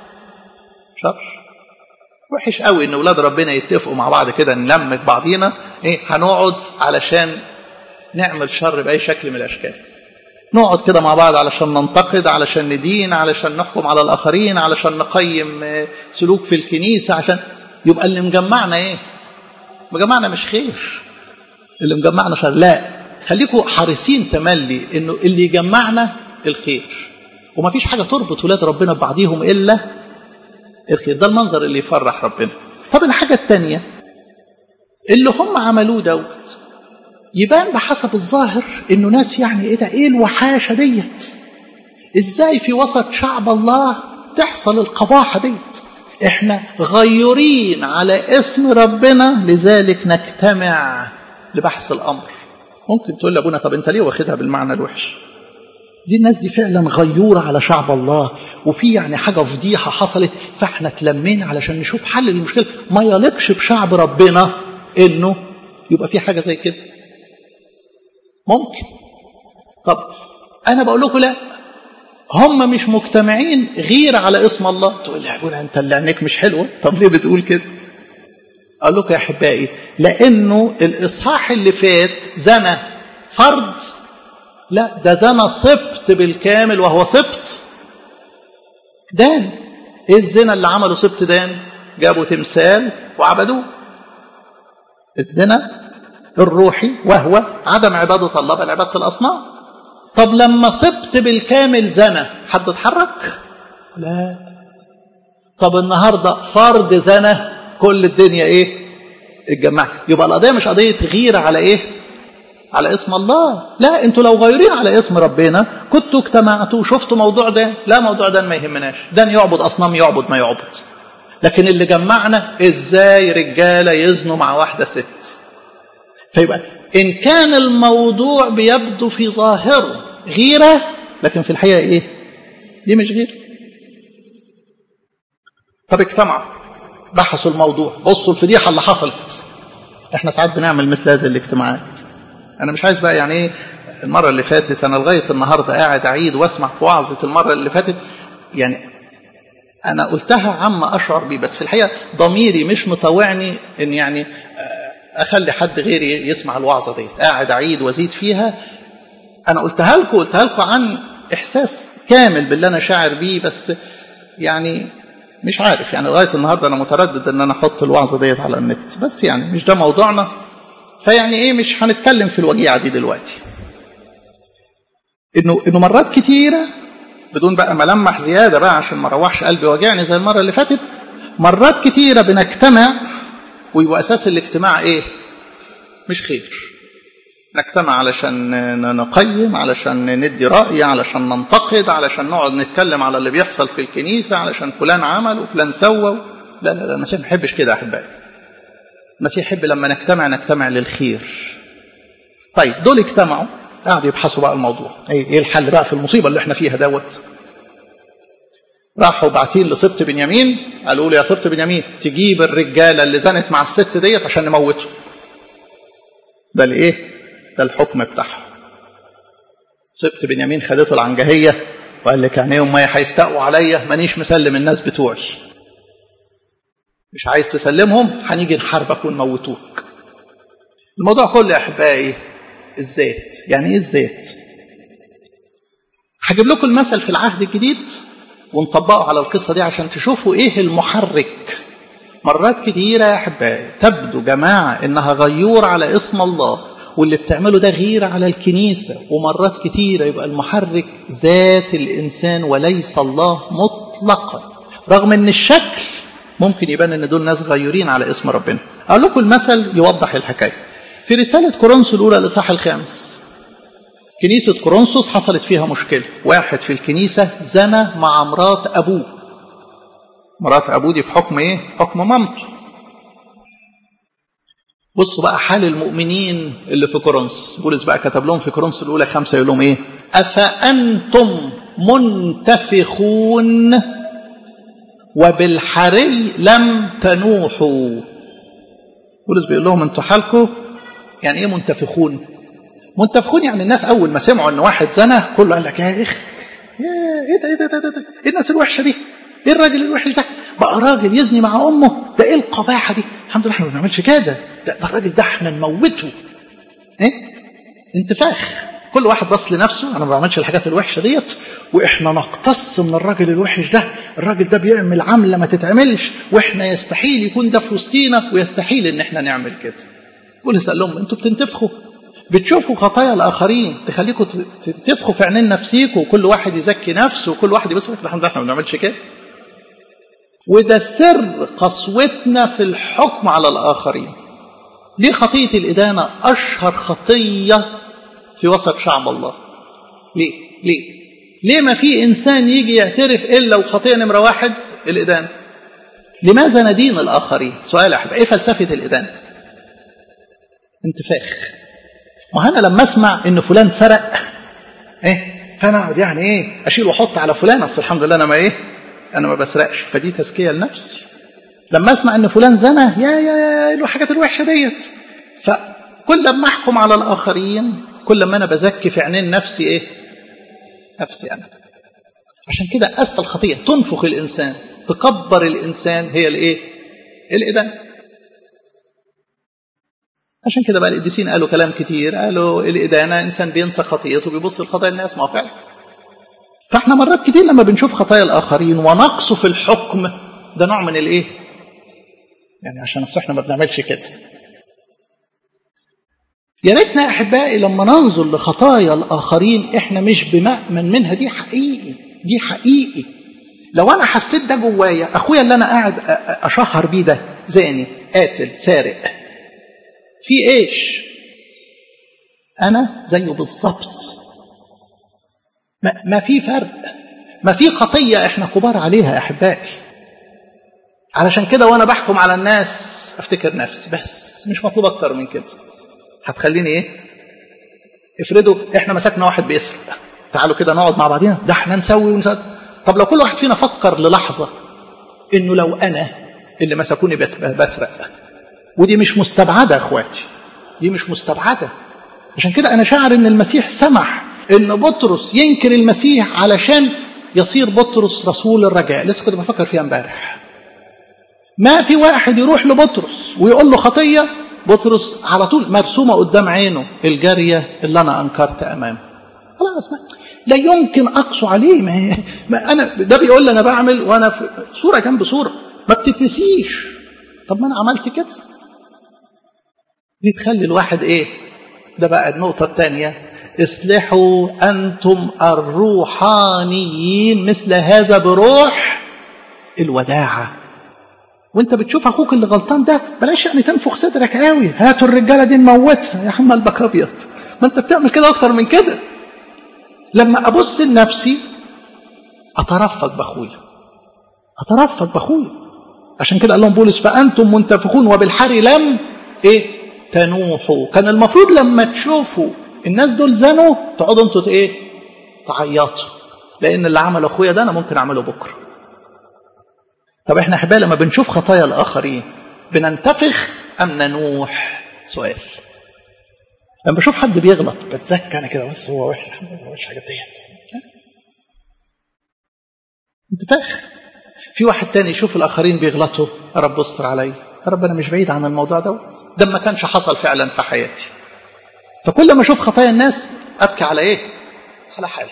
شر. وحش قوي ان اولاد ربنا يتفقوا مع بعض كده نلمك بعضينا ايه، هنقعد علشان نعمل شر باي شكل من الاشكال. نقعد كده مع بعض علشان ننتقد، علشان ندين، علشان نحكم على الاخرين، علشان نقيم سلوك في الكنيسه، عشان يبقى اللي مجمعنا ايه؟ مجمعنا مش خير، اللي مجمعنا شر. لا، خليكم حريصين تملي انه اللي يجمعنا الخير، وما فيش حاجه تربط ولاد ربنا ببعضيهم الا الخير. ده المنظر اللي يفرح ربنا. طب الحاجة الثانية اللي هم عملوه دوت يبان بحسب الظاهر انه ناس يعني ايه ده، ايه الوحاشة ديت؟ ازاي في وسط شعب الله تحصل القباحة ديت؟ احنا غيورين على اسم ربنا لذلك نجتمع لبحث الامر. ممكن تقول لابونا طب انت ليه واخدها بالمعنى الوحش؟ دي الناس دي فعلا غيورة على شعب الله، وفي يعني حاجة فضيحة حصلت فاحنا تلمين علشان نشوف حل للمشكلة. ما يليقش بشعب ربنا انه يبقى في حاجة زي كده. ممكن. طب انا بقول لكم لا، هم مش مجتمعين غير على اسم الله. تقول لي يا ابونا انت اللي عينيك مش حلوة، طب ليه بتقول كده؟ اقول لكم يا احبائي لانه الاصحاح اللي فات زنى فرد، لا ده زنا سبط بالكامل، وهو سبط دان. ايه الزنا اللي عمله سبط دان؟ جابوا تمثال وعبدوه. الزنا الروحي وهو عدم عبادة الله بل عبادة الأصنام. طب لما سبط بالكامل زنا، حد اتحرك؟ لا. طب النهاردة فرد زنى كل الدنيا ايه اتجمعت. يبقى القضية مش قضية غيرة على ايه على اسم الله، لا انتوا لو غيرين على اسم ربنا كنتوا اجتمعتوا وشفتوا موضوع ده. لا موضوع ده ما يهمناش، ده يعبد اصنام يعبد ما يعبد. لكن اللي جمعنا ازاي رجالة يزنوا مع واحدة ست. فيبقى ان كان الموضوع بيبدو في ظاهره غيرة، لكن في الحقيقة ايه دي مش غيرة. طب اجتمعوا بحثوا الموضوع، بصوا الفضيحة اللي حصلت. احنا ساعات بنعمل مثل هذه الاجتماعات. انا مش عايز بقى يعني ايه المرة اللي فاتت، انا لغاية النهاردة قاعد اعيد واسمع في وعظة المرة اللي فاتت. يعني انا قلتها عما اشعر بيه، بس في الحقيقة ضميري مش مطوعني ان يعني اخلي حد غيري يسمع الوعظة دي. قاعد اعيد وازيد فيها. انا قلتها لكم قلتها لكم عن احساس كامل باللي انا شاعر بيه، بس يعني مش عارف يعني لغاية النهاردة أنا متردد أن أنا أحط الوعظة ديت على النت، بس يعني مش ده موضوعنا. فيعني إيه مش هنتكلم في الوجيعة دي دلوقتي. إنه إنه مرات كتيرة بدون بقى ملمح زيادة بقى عشان ما روحش قلبي وجعني زي المرة اللي فاتت. مرات كتيرة بنجتمع ويبقى أساس الاجتماع إيه مش خير. نجتمع علشان نقيم، علشان ندي رأي، علشان ننتقد، علشان نقعد نتكلم على اللي بيحصل في الكنيسة، علشان فلان عمل وفلان سوى. لا لا لا المسيح ما يحبش كده يا أحبائي. المسيح يحب لما نجتمع نجتمع للخير. طيب دول اجتمعوا قاعدوا يبحثوا بقى الموضوع ايه الحل بقى في المصيبة اللي احنا فيها دوت. راحوا باعتين لسبط بنيامين قالوا له يا سبط بنيامين تجيب الرجالة اللي زنت مع الست ديت عشان نموته. ده الايه ده الحكم بتاعهم. سبط بنيامين خدته العنجهية وقال لك يعني يوم ما هيستقوا عليا مانيش مسلم الناس بتوعي. مش عايز تسلمهم هنيجي نحاربك ونموتوك. الموضوع كله يا احبائي الذات. يعني ايه الذات؟ هجيب لكم المثل في العهد الجديد ونطبقه على القصة دي عشان تشوفوا ايه المحرك. مرات كتيرة يا احبائي تبدو جماعة انها غيور على اسم الله واللي بتعمله ده غير على الكنيسة، ومرات كتيرة يبقى المحرك ذات الإنسان وليس الله مطلقا، رغم ان الشكل ممكن يبان ان دول ناس غيورين على اسم ربنا. أقول لكم المثل يوضح الحكاية. في رسالة كورنثوس الأولى الإصحاح الخامس، كنيسة كورنثوس حصلت فيها مشكلة. واحد في الكنيسة زنى مع مرات أبوه. مرات أبوه دي في حكم إيه؟ حكم مامته. بصوا بقى حال المؤمنين اللي في كورنثوس. بولس بقى كتب لهم في كورنثوس الأولى خمسة يقول لهم إيه؟ أفأنتم منتفخون وبالحري لم تنوحوا. بولس بيقول لهم انتوا حالكم يعني ايه منتفخون؟ منتفخون يعني الناس اول ما سمعوا ان واحد زنى كله قال لك يا اخي ايه ده ايه ده ده ده ايه الناس الوحشه دي؟ ايه الراجل الوحش ده؟ بقى راجل يزني مع امه؟ ده ايه القباحه دي؟ الحمد لله احنا ما بنعملش كده. ده, ده الراجل ده احنا نموته. ايه؟ انتفاخ. كل واحد بص لنفسه انا ما بعملش الحاجات الوحشه ديت واحنا نقتص من الراجل الوحش ده. الراجل ده بيعمل عمله ما تتعملش واحنا يستحيل يكون ده في وسطينا ويستحيل ان احنا نعمل كده. بولس قال لهم انتوا بتنتفخوا، بتشوفوا خطايا الاخرين تخليكم تنتفخوا في عينين نفسيكم وكل واحد يزكي نفسه وكل واحد يبص الحمد لله احنا ما بنعملش كده. وده سر قسوتنا في الحكم على الاخرين. ليه خطيه الادانه اشهر خطيه في وسط شعب الله؟ ليه؟ ليه؟ ليه ما في إنسان يجي يعترف إلا وخطيئة نمرة واحد الإدانة؟ لماذا ندين الآخرين؟ سؤال أحب إيه فلسفة الإدانة؟ انتفاخ. ما أنا لما أسمع إن فلان سرق إيه فأنا أقعد يعني إيه أشيل وأحط على فلان أصل الحمد لله أنا ما إيه أنا ما بسرقش، فدي تزكية لنفسي. لما أسمع إن فلان زنى يا يا يا الحاجات الوحشة ديت، فكل لما أحكم على الآخرين كل ما أنا بزكي في عينين نفسي إيه؟ نفسي أنا. عشان كده أسهل خطية تنفخ الإنسان تكبر الإنسان هي الإيه؟ الإدانة. عشان كده بقى القديسين قالوا كلام كتير، قالوا الإدانة إنسان بينسى خطيته وبيبص لخطايا الناس. ما هو فعلا. فإحنا مرات كتير لما بنشوف خطايا الآخرين ونقصوا في الحكم ده نوع من الإيه؟ يعني عشان إحنا ما بنعملش كده. يا ريتنا يا احبائي لما ننظر لخطايا الاخرين احنا مش بمأمن منها. دي حقيقي دي حقيقي لو انا حسيت ده جوايا، اخويا اللي انا قاعد اشهر بيه ده زاني قاتل سارق، في ايش؟ انا زيه بالظبط. ما, ما في فرق، ما في خطيه احنا كبار عليها يا احبائي. علشان كده وانا بحكم على الناس افتكر نفسي بس، مش مطلوب اكتر من كده. هتخليني ايه؟ افرضوا احنا مسكنا واحد بيسرق، تعالوا كده نقعد مع بعضينا، ده احنا نسوي ونسوي. طب لو كل واحد فينا فكر للحظه انه لو انا اللي مسكوني بسرق، ودي مش مستبعده يا اخواتي، دي مش مستبعده. عشان كده انا شاعر ان المسيح سمح ان بطرس ينكر المسيح علشان يصير بطرس رسول الرجاء. لسه كنت بفكر فيها امبارح. ما في واحد يروح لبطرس ويقول له خطيه، بطرس على طول مرسومه قدام عينه الجاريه اللي انا انكرت امامه. خلاص لا يمكن اقسو عليه. ما, ما انا ده بيقول لي انا بعمل، وانا في صوره جنب صوره ما بتتنسيش. طب ما انا عملت كده. دي تخلي الواحد ايه؟ ده بقى النقطه الثانيه، اصلحوا انتم الروحانيين مثل هذا بروح الوداعه. وانت بتشوف اخوك اللي غلطان ده، بلاش يعني تنفخ صدرك قوي، هاتوا الرجاله دي نموتها يا عم قلبك ابيض. ما انت بتعمل كده اكتر من كده. لما ابص لنفسي اترفق باخويا، اترفق باخويا. عشان كده قال لهم بولس فانتم منتفخون وبالحري لم ايه تنوحوا. كان المفروض لما تشوفوا الناس دول زنوا تقعدوا انتوا ايه تعيطوا، لان اللي عمل اخويا ده انا ممكن اعمله بكره. طب احنا احبائي لما بنشوف خطايا الاخرين بننتفخ ام ننوح؟ سؤال. لما بشوف حد بيغلط بتزكى انا كده، بس هو وحش الحمد لله مش حاجه ديت، انتفاخ. في واحد تاني يشوف الاخرين بيغلطوا، يا رب استر عليا، يا رب انا مش بعيد عن الموضوع دوت، ده ما كانش حصل فعلا في حياتي. فكل ما اشوف خطايا الناس ابكي على ايه؟ على حالي.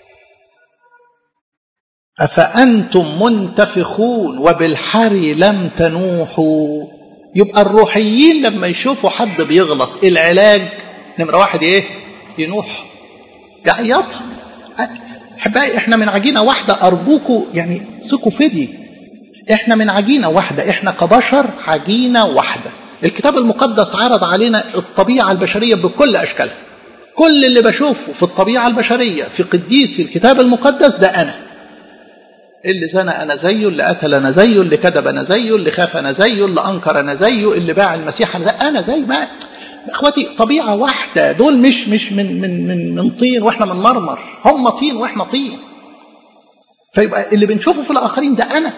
أفأنتم منتفخون وبالحري لم تنوحوا. يبقى الروحيين لما يشوفوا حد بيغلط العلاج نمرة واحد ايه؟ ينوح، يعيط. احبائي احنا من عجينة واحدة، ارجوكوا يعني ثقوا في دي. احنا من عجينة واحدة، احنا كبشر عجينة واحدة. الكتاب المقدس عرض علينا الطبيعة البشرية بكل اشكالها. كل اللي بشوفه في الطبيعة البشرية في قديسي الكتاب المقدس ده انا. اللي زنى انا زيه، اللي قتل انا زيه، اللي كذب انا زيه، اللي خاف انا زيه، اللي انكر انا زيه، اللي باع المسيح انا زيه. انا زي ما اخواتي طبيعه واحده. دول مش مش من من من من طين واحنا من مرمر، هم طين واحنا طين. فيبقى اللي بنشوفه في الاخرين ده انا.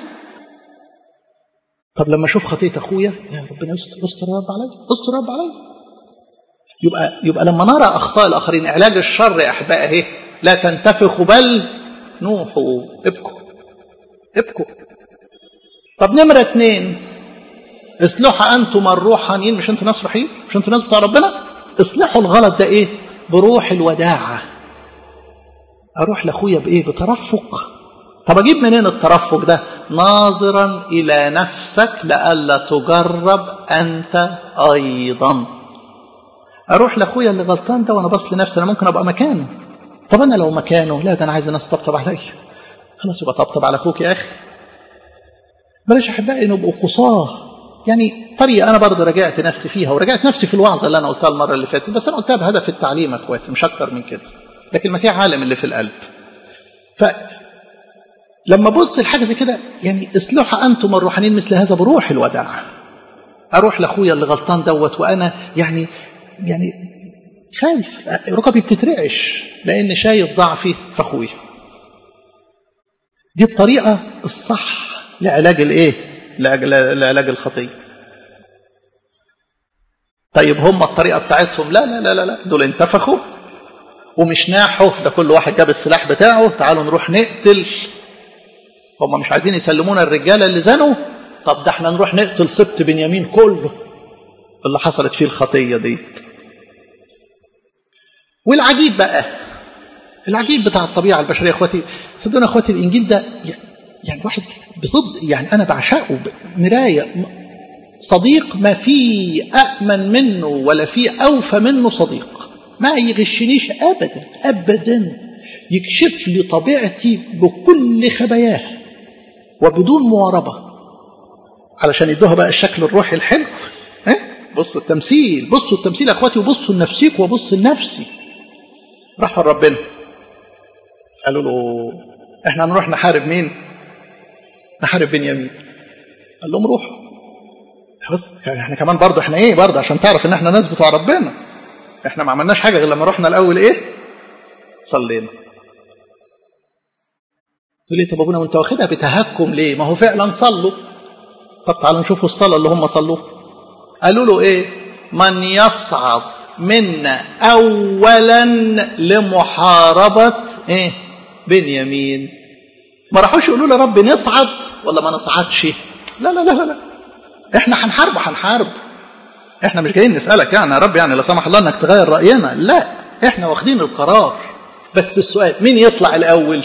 طب لما اشوف خطيه اخويا، يا ربنا يستر، استر يا رب عليا، استر يا رب عليا. يبقى يبقى لما نرى اخطاء الاخرين، علاج الشر يا احبائي اهي، لا تنتفخوا بل نوحوا، ابكوا ابكوا. طب نمرة اتنين، اصلحوا انتم الروحانيين. مش انتوا ناس روحيين؟ مش انتوا ناس بتاع ربنا؟ اصلحوا الغلط ده ايه؟ بروح الوداعة. اروح لاخويا بايه؟ بترفق. طب اجيب منين الترفق ده؟ ناظرا الى نفسك لئلا تجرب انت ايضا. اروح لاخويا اللي غلطان ده وانا بص لنفسي انا ممكن ابقى مكانه. طب انا لو مكانه، لا ده انا عايز الناس تطبطب عليا. خلاص يبقى طبطب على اخوك يا اخي. بلاش احبائي نبقوا قصاه. يعني طريقه انا برضه راجعت نفسي فيها، ورجعت نفسي في الوعظه اللي انا قلتها المره اللي فاتت، بس انا قلتها بهدف التعليم يا اخواتي مش اكتر من كده. لكن المسيح عالم اللي في القلب. فلما بص الحاجه زي كده، يعني اصلحوا انتم الروحانيين مثل هذا بروح الوداعه. اروح لاخويا اللي غلطان دوت وانا يعني يعني خايف، ركبي بتترعش لان شايف ضعفي في اخويا. دي الطريقة الصح لعلاج الايه؟ لعلاج الخطية. طيب هم الطريقة بتاعتهم لا لا لا لا دول انتفخوا ومش ناحوا، ده كل واحد جاب السلاح بتاعه، تعالوا نروح نقتل. هم مش عايزين يسلمونا الرجالة اللي زنوا، طب ده احنا نروح نقتل سبط بنيامين كله اللي حصلت فيه الخطية دي. والعجيب بقى، العجيب بتاع الطبيعة البشرية اخواتي، صدقوني اخواتي الانجيل ده يعني واحد بصدق يعني انا بعشقه، مراية صديق ما في أأمن منه ولا في أوفى منه صديق، ما يغشنيش أبدا أبدا، يكشف لي طبيعتي بكل خباياها، وبدون مواربة، علشان يدوها بقى الشكل الروحي الحلو. اه؟ بصوا التمثيل، بصوا التمثيل يا اخواتي، وبصوا لنفسيك وبص لنفسي. راحوا لربنا قالوا له احنا هنروح نحارب مين؟ نحارب بنيامين. قال لهم روحوا. بس احنا كمان برضه احنا ايه برضه عشان تعرف ان احنا ناس بتوع ربنا، احنا ما عملناش حاجه غير لما رحنا الاول ايه؟ صلينا. تقول لي طب ابونا وانت واخدها بتهكم ليه؟ ما هو فعلا صلوا. طب تعالوا نشوفوا الصلاه اللي هم صلوها. قالوا له ايه؟ من يصعد منا اولا لمحاربه ايه؟ بنيامين. ما راحوش يقولوا له رب نصعد ولا ما نصعدش. لا لا لا لا، احنا هنحارب هنحارب. احنا مش جايين نسالك يعني يا رب يعني لا سمح الله انك تغير راينا، لا احنا واخدين القرار. بس السؤال مين يطلع الاول؟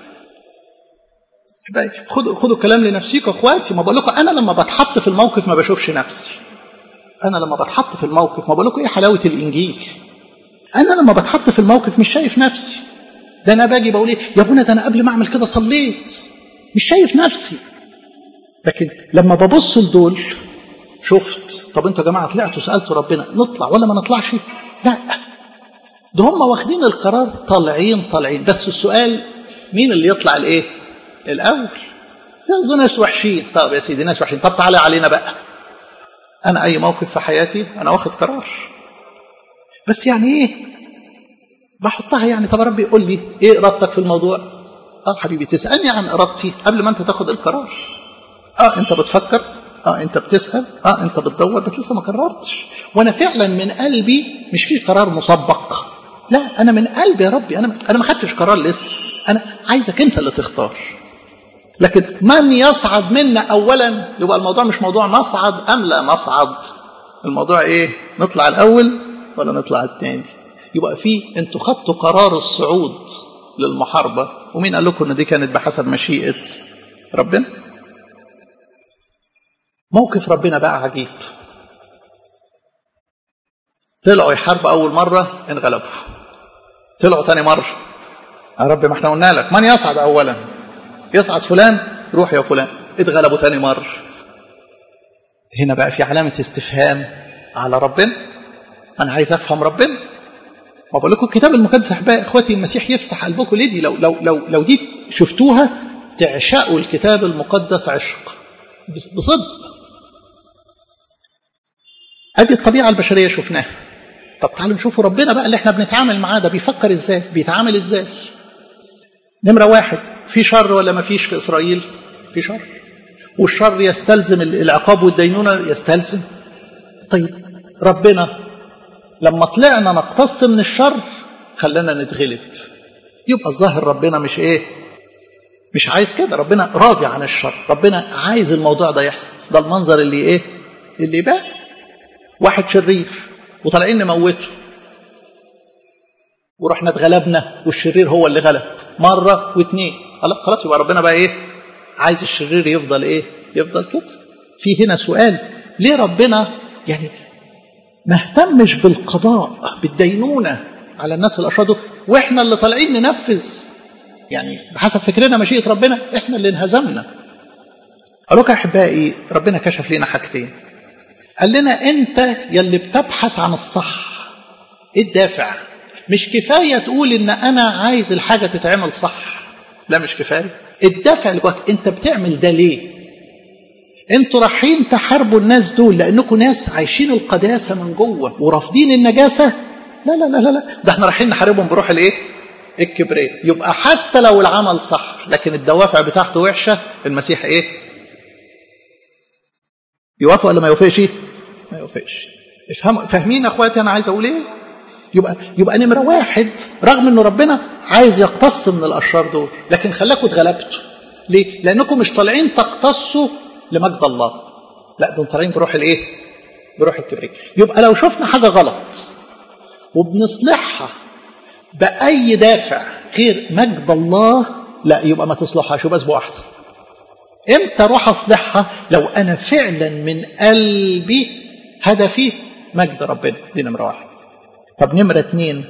خدوا خدوا الكلام لنفسيكم اخواتي. ما بقول لكم انا لما بتحط في الموقف ما بشوفش نفسي. انا لما بتحط في الموقف ما بقول لكم ايه حلاوه الانجيل. انا لما بتحط في الموقف مش شايف نفسي. ده انا باجي بقول ايه يا ابونا ده انا قبل ما اعمل كده صليت، مش شايف نفسي. لكن لما ببص لدول شفت. طب انتوا يا جماعه طلعتوا سالتوا ربنا نطلع ولا ما نطلعش؟ لا، ده هم واخدين القرار طالعين طالعين. بس السؤال مين اللي يطلع الايه الاول؟ يا ناس وحشين. طب يا سيدي ناس وحشين، طب تعالى علينا بقى. انا اي موقف في حياتي انا واخد قرار، بس يعني ايه بحطها يعني. طب ربي يقول لي ايه ارادتك في الموضوع؟ اه حبيبي تسالني عن ارادتي قبل ما انت تاخد القرار. اه انت بتفكر، اه انت بتسال، اه انت بتدور، بس لسه ما قررتش. وانا فعلا من قلبي مش في قرار مسبق، لا انا من قلبي يا ربي انا انا ما خدتش قرار لسه، انا عايزك انت اللي تختار. لكن من يصعد منا اولا، يبقى الموضوع مش موضوع نصعد ام لا نصعد، الموضوع ايه؟ نطلع الاول ولا نطلع الثاني. يبقى في انتوا خدتوا قرار الصعود للمحاربه، ومين قال لكم ان دي كانت بحسب مشيئه ربنا؟ موقف ربنا بقى عجيب. طلعوا يحاربوا اول مره انغلبوا، طلعوا ثاني مره يا رب ما احنا قلنا لك من يصعد اولا، يصعد فلان روح يا فلان، اتغلبوا ثاني مره. هنا بقى في علامه استفهام على ربنا. انا عايز افهم ربنا. ما بقول لكم الكتاب المقدس احبائي اخواتي المسيح يفتح قلبكم لدي. لو لو لو لو دي شفتوها تعشقوا الكتاب المقدس عشق بصدق. ادي الطبيعه البشريه شفناها. طب تعالوا نشوفوا ربنا بقى اللي احنا بنتعامل معاه ده بيفكر ازاي، بيتعامل ازاي. نمره واحد، في شر ولا ما فيش في اسرائيل؟ في شر، والشر يستلزم العقاب والدينونه يستلزم. طيب ربنا لما طلعنا نقتص من الشر خلانا نتغلب. يبقى الظاهر ربنا مش ايه، مش عايز كده. ربنا راضي عن الشر، ربنا عايز الموضوع ده يحصل. ده المنظر اللي ايه اللي يبان. واحد شرير وطالعين نموته ورحنا اتغلبنا والشرير هو اللي غلب مره واثنين، خلاص يبقى ربنا بقى ايه عايز الشرير يفضل ايه يفضل كده. في هنا سؤال، ليه ربنا يعني ما اهتمش بالقضاء بالدينونه على الناس الاشرار دول، واحنا اللي طالعين ننفذ يعني بحسب فكرنا مشيئه ربنا، احنا اللي انهزمنا. قالوا يا احبائي ربنا كشف لنا حاجتين. قال لنا انت يلي بتبحث عن الصح، ايه الدافع؟ مش كفايه تقول ان انا عايز الحاجه تتعمل صح، لا مش كفايه. الدافع اللي جواك انت بتعمل ده ليه؟ انتوا رايحين تحاربوا الناس دول لانكم ناس عايشين القداسه من جوه ورافضين النجاسه؟ لا لا لا لا، ده احنا رايحين نحاربهم بروح الايه؟ الكبرياء. يبقى حتى لو العمل صح لكن الدوافع بتاعته وحشه، المسيح ايه؟ يوافق ولا ما يوافقش؟ ما يوافقش. افهموا فاهمين اخواتي انا عايز اقول ايه؟ يبقى يبقى نمره واحد، رغم انه ربنا عايز يقتص من الاشرار دول لكن خلاكم اتغلبتوا. ليه؟ لانكم مش طالعين تقتصوا لمجد الله، لا دول طالعين بروح الايه؟ بروح الكبرياء. يبقى لو شفنا حاجه غلط وبنصلحها باي دافع غير مجد الله، لا يبقى ما تصلحهاش، يبقى اسبوع احسن. امتى اروح اصلحها؟ لو انا فعلا من قلبي هدفي مجد ربنا. دي نمره واحد. طب نمره اتنين،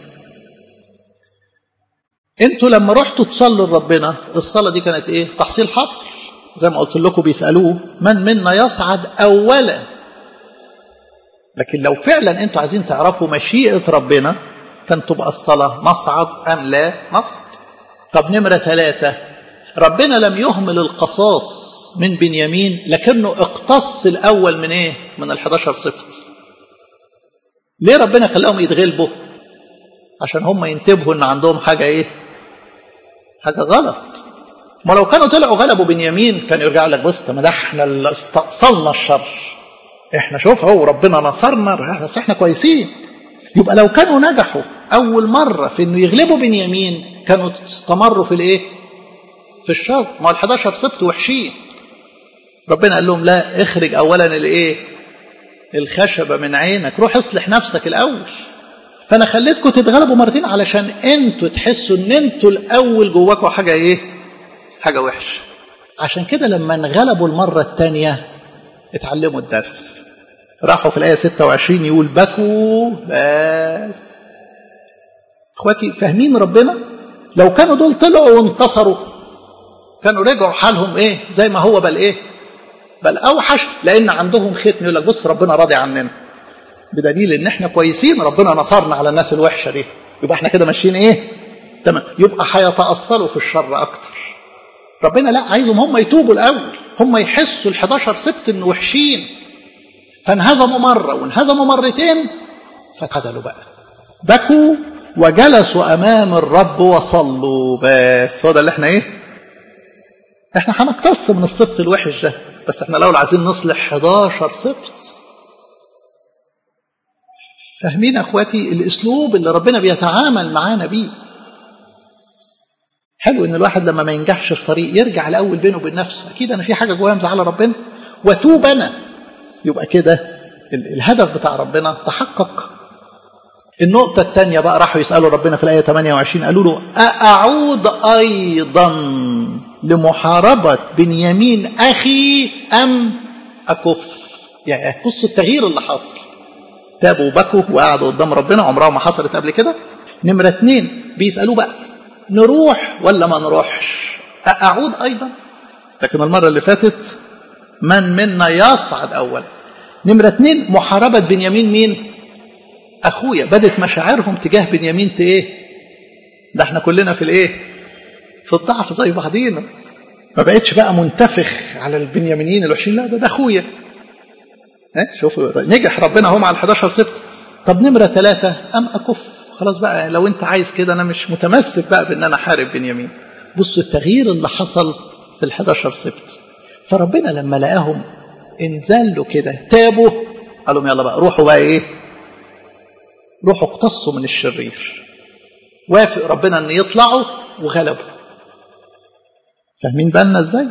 انتوا لما رحتوا تصلوا لربنا الصلاه دي كانت ايه؟ تحصيل حصل. زي ما قلت لكم بيسألوه من منا يصعد أولا. لكن لو فعلا أنتوا عايزين تعرفوا مشيئة ربنا كان تبقى الصلاة نصعد أم لا نصعد. طب نمرة ثلاثة، ربنا لم يهمل القصاص من بنيامين لكنه اقتص الأول من إيه؟ من الحداشر سبط. ليه ربنا خلاهم يتغلبوا؟ عشان هم ينتبهوا إن عندهم حاجة إيه؟ حاجة غلط. ما لو كانوا طلعوا غلبوا بنيامين كان يرجع لك بص ما ده احنا اللي استأصلنا الشر، احنا شوف هو ربنا نصرنا بس احنا كويسين. يبقى لو كانوا نجحوا أول مرة في إنه يغلبوا بنيامين كانوا استمروا في الإيه؟ في الشر. ما الحداشر سبت وحشين. ربنا قال لهم لا، اخرج أولا الإيه؟ الخشبة من عينك، روح اصلح نفسك الأول. فأنا خليتكم تتغلبوا مرتين علشان أنتوا تحسوا إن أنتوا الأول جواكوا حاجة إيه؟ حاجة وحش. عشان كده لما انغلبوا المرة الثانية اتعلموا الدرس. راحوا في الآية ستة وعشرين يقول بكوا بس. اخواتي فاهمين ربنا؟ لو كانوا دول طلعوا وانتصروا كانوا رجعوا حالهم ايه؟ زي ما هو بل ايه؟ بل اوحش، لان عندهم ختم يقول لك بص ربنا راضي عننا، بدليل ان احنا كويسين ربنا نصرنا على الناس الوحشه دي، يبقى احنا كده ماشيين ايه؟ تمام. يبقى هيتأصلوا في الشر اكتر. ربنا لا، عايزهم هم يتوبوا الاول، هم يحسوا الحداشر سبت انه وحشين، فانهزموا مره وانهزموا مرتين فاتعدلوا بقى، بكوا وجلسوا امام الرب وصلوا. بس هو ده اللي احنا ايه؟ احنا هنقتص من السبت الوحش ده، بس احنا الاول عايزين نصلح حداشر سبت. فاهمين اخواتي الاسلوب اللي ربنا بيتعامل معانا بيه؟ حلو ان الواحد لما ما ينجحش في طريق يرجع الاول بينه وبين نفسه، اكيد انا في حاجه جوايا مزعله ربنا واتوب انا، يبقى كده الهدف بتاع ربنا تحقق. النقطة الثانية بقى راحوا يسألوا ربنا في الآية ثمانية وعشرين، قالوا له أأعود أيضا لمحاربة بنيامين أخي أم أكف؟ يعني بصوا التغيير اللي حصل، تابوا وبكوا وقعدوا قدام ربنا، عمرها ما حصلت قبل كده. نمرة اثنين بيسألوه بقى نروح ولا ما نروحش؟ أأعود أيضا، لكن المرة اللي فاتت من منا يصعد أول. نمرة اثنين محاربة بنيامين مين؟ أخويا. بدت مشاعرهم تجاه بنيامين ايه؟ ده احنا كلنا في الايه؟ في الضعف زي بعضينا. ما بقتش بقى منتفخ على البنيامينيين الوحشين، لا ده ده أخويا. اه شوفوا نجح ربنا هم على الحداشر سبت. طب نمرة ثلاثة أم أكف؟ خلاص بقى لو انت عايز كده انا مش متمسك بقى بان انا حارب بنيامين. بصوا التغيير اللي حصل في الحداشر سبت. فربنا لما لقاهم انزلوا كده تابوا، قالوا يلا بقى روحوا بقى ايه؟ روحوا اقتصوا من الشرير. وافق ربنا ان يطلعوا وغلبوا. فاهمين بالنا ازاي؟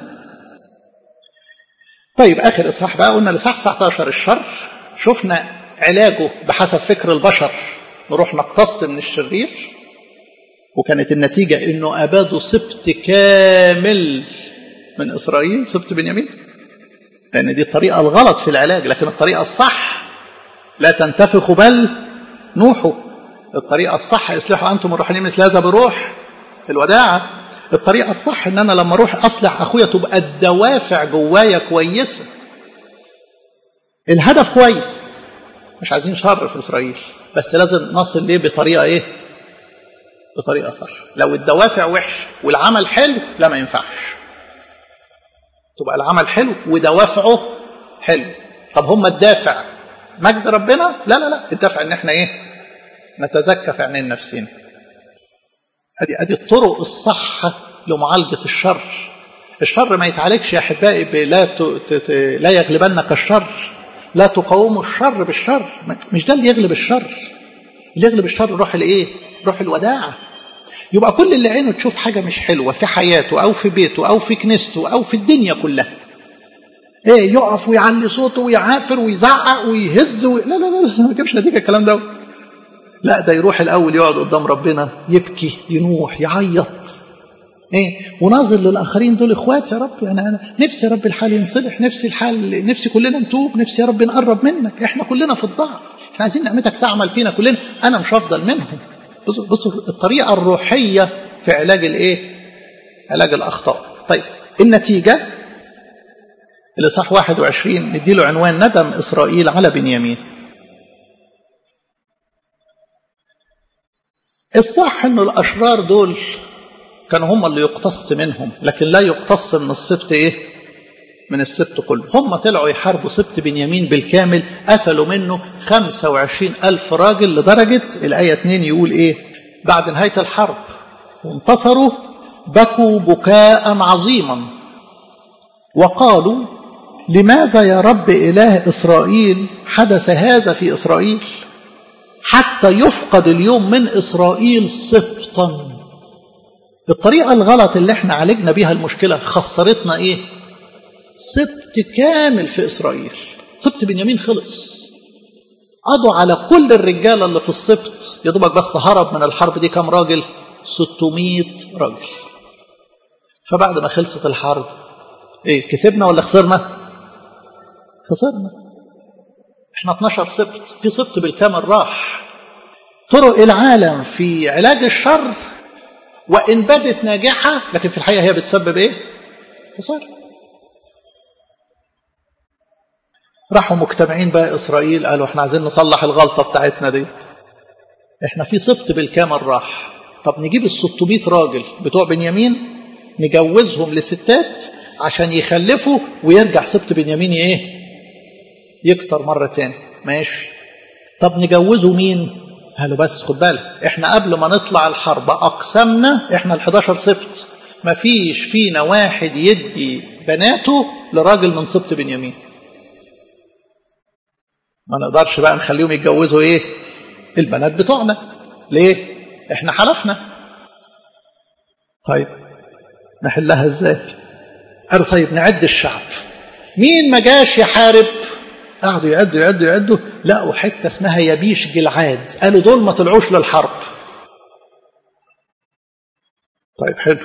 طيب اخر اصحاح بقى، قلنا الاصحاح تسعة عشر الشر، شفنا علاجه بحسب فكر البشر، نروح نقتص من الشرير، وكانت النتيجة انه ابادوا سبت كامل من اسرائيل، سبت بنيامين، لان دي الطريقة الغلط في العلاج. لكن الطريقة الصح لا تنتفخوا بل نوحوا. الطريقة الصح اصلحوا انتم الروحانيين مثل هذا بروح الوداعة. الطريقة الصح ان انا لما اروح اصلح اخويا تبقى الدوافع جوايا كويسة، الهدف كويس، مش عايزين شر في اسرائيل، بس لازم نصل ليه بطريقة ايه؟ بطريقة صح. لو الدوافع وحش والعمل حلو لا ما ينفعش. تبقى العمل حلو ودوافعه حلو. طب هم الدافع مجد ربنا؟ لا لا لا، الدافع ان احنا ايه؟ نتزكى في عينين نفسنا. ادي ادي الطرق الصح لمعالجة الشر. الشر ما يتعالجش يا احبائي بلا ت... ت... لا يغلبنك الشر، لا تقاوموا الشر بالشر. مش ده اللي يغلب الشر. اللي يغلب الشر روح الايه؟ روح الوداعة. يبقى كل اللي عينه تشوف حاجة مش حلوة في حياته أو في بيته أو في كنيسته أو في الدنيا كلها، ايه يقف ويعلي صوته ويعافر ويزعق ويهز و... لا لا لا ما جابش نتيجة الكلام دوت. لا ده يروح الأول يقعد قدام ربنا يبكي ينوح يعيط، ايه وناظر للآخرين دول اخوات. يا رب يعني أنا نفسي يا رب الحال ينصلح، نفسي الحال، نفسي كلنا نتوب، نفسي يا رب نقرب منك، احنا كلنا في الضعف، احنا عايزين نعمتك تعمل فينا كلنا، أنا مش أفضل منهم. بصوا بصوا الطريقة الروحية في علاج الايه؟ علاج الأخطاء. طيب النتيجة الإصحاح واحد وعشرين نديله عنوان ندم إسرائيل على بنيامين. الصح إنه الأشرار دول كانوا هم اللي يقتص منهم، لكن لا يقتص من السبط إيه؟ من السبط كله. هم طلعوا يحاربوا سبط بنيامين بالكامل، قتلوا منه خمسة وعشرين ألف راجل، لدرجة الآية اتنين يقول إيه؟ بعد نهاية الحرب وانتصروا بكوا بكاء عظيما وقالوا لماذا يا رب إله إسرائيل حدث هذا في إسرائيل حتى يفقد اليوم من إسرائيل سبطا. الطريقة الغلط اللي احنا عالجنا بيها المشكلة خسرتنا ايه؟ سبط كامل في إسرائيل. سبط بنيامين خلص، قضوا على كل الرجالة اللي في السبط، يا دوبك بس هرب من الحرب دي كام راجل؟ ستمائة راجل. فبعد ما خلصت الحرب ايه؟ كسبنا ولا خسرنا؟ خسرنا. احنا اتناشر سبط، في سبط بالكامل راح. طرق العالم في علاج الشر وإن بدت ناجحة، لكن في الحقيقة هي بتسبب ايه؟ خسارة. راحوا مجتمعين بقى إسرائيل، قالوا احنا عايزين نصلح الغلطة بتاعتنا ديت. احنا في سبط بالكامل راح، طب نجيب الستمائة راجل بتوع بنيامين نجوزهم لستات عشان يخلفوا ويرجع سبط بنيامين ايه؟ يكتر مرة تاني. ماشي. طب نجوزه مين؟ قالوا بس خد بالك، احنا قبل ما نطلع الحرب اقسمنا، احنا الحداشر سبط ما فيش فينا واحد يدي بناته لراجل من سبط بنيامين. ما نقدرش بقى نخليهم يتجوزوا ايه؟ البنات بتوعنا. ليه؟ احنا حلفنا. طيب نحلها ازاي؟ قالوا طيب نعد الشعب، مين ما جاش يحارب؟ قعدوا يعدوا يعدوا يعدوا، لقوا حته اسمها يبيش جلعاد، قالوا دول ما طلعوش للحرب. طيب حلو،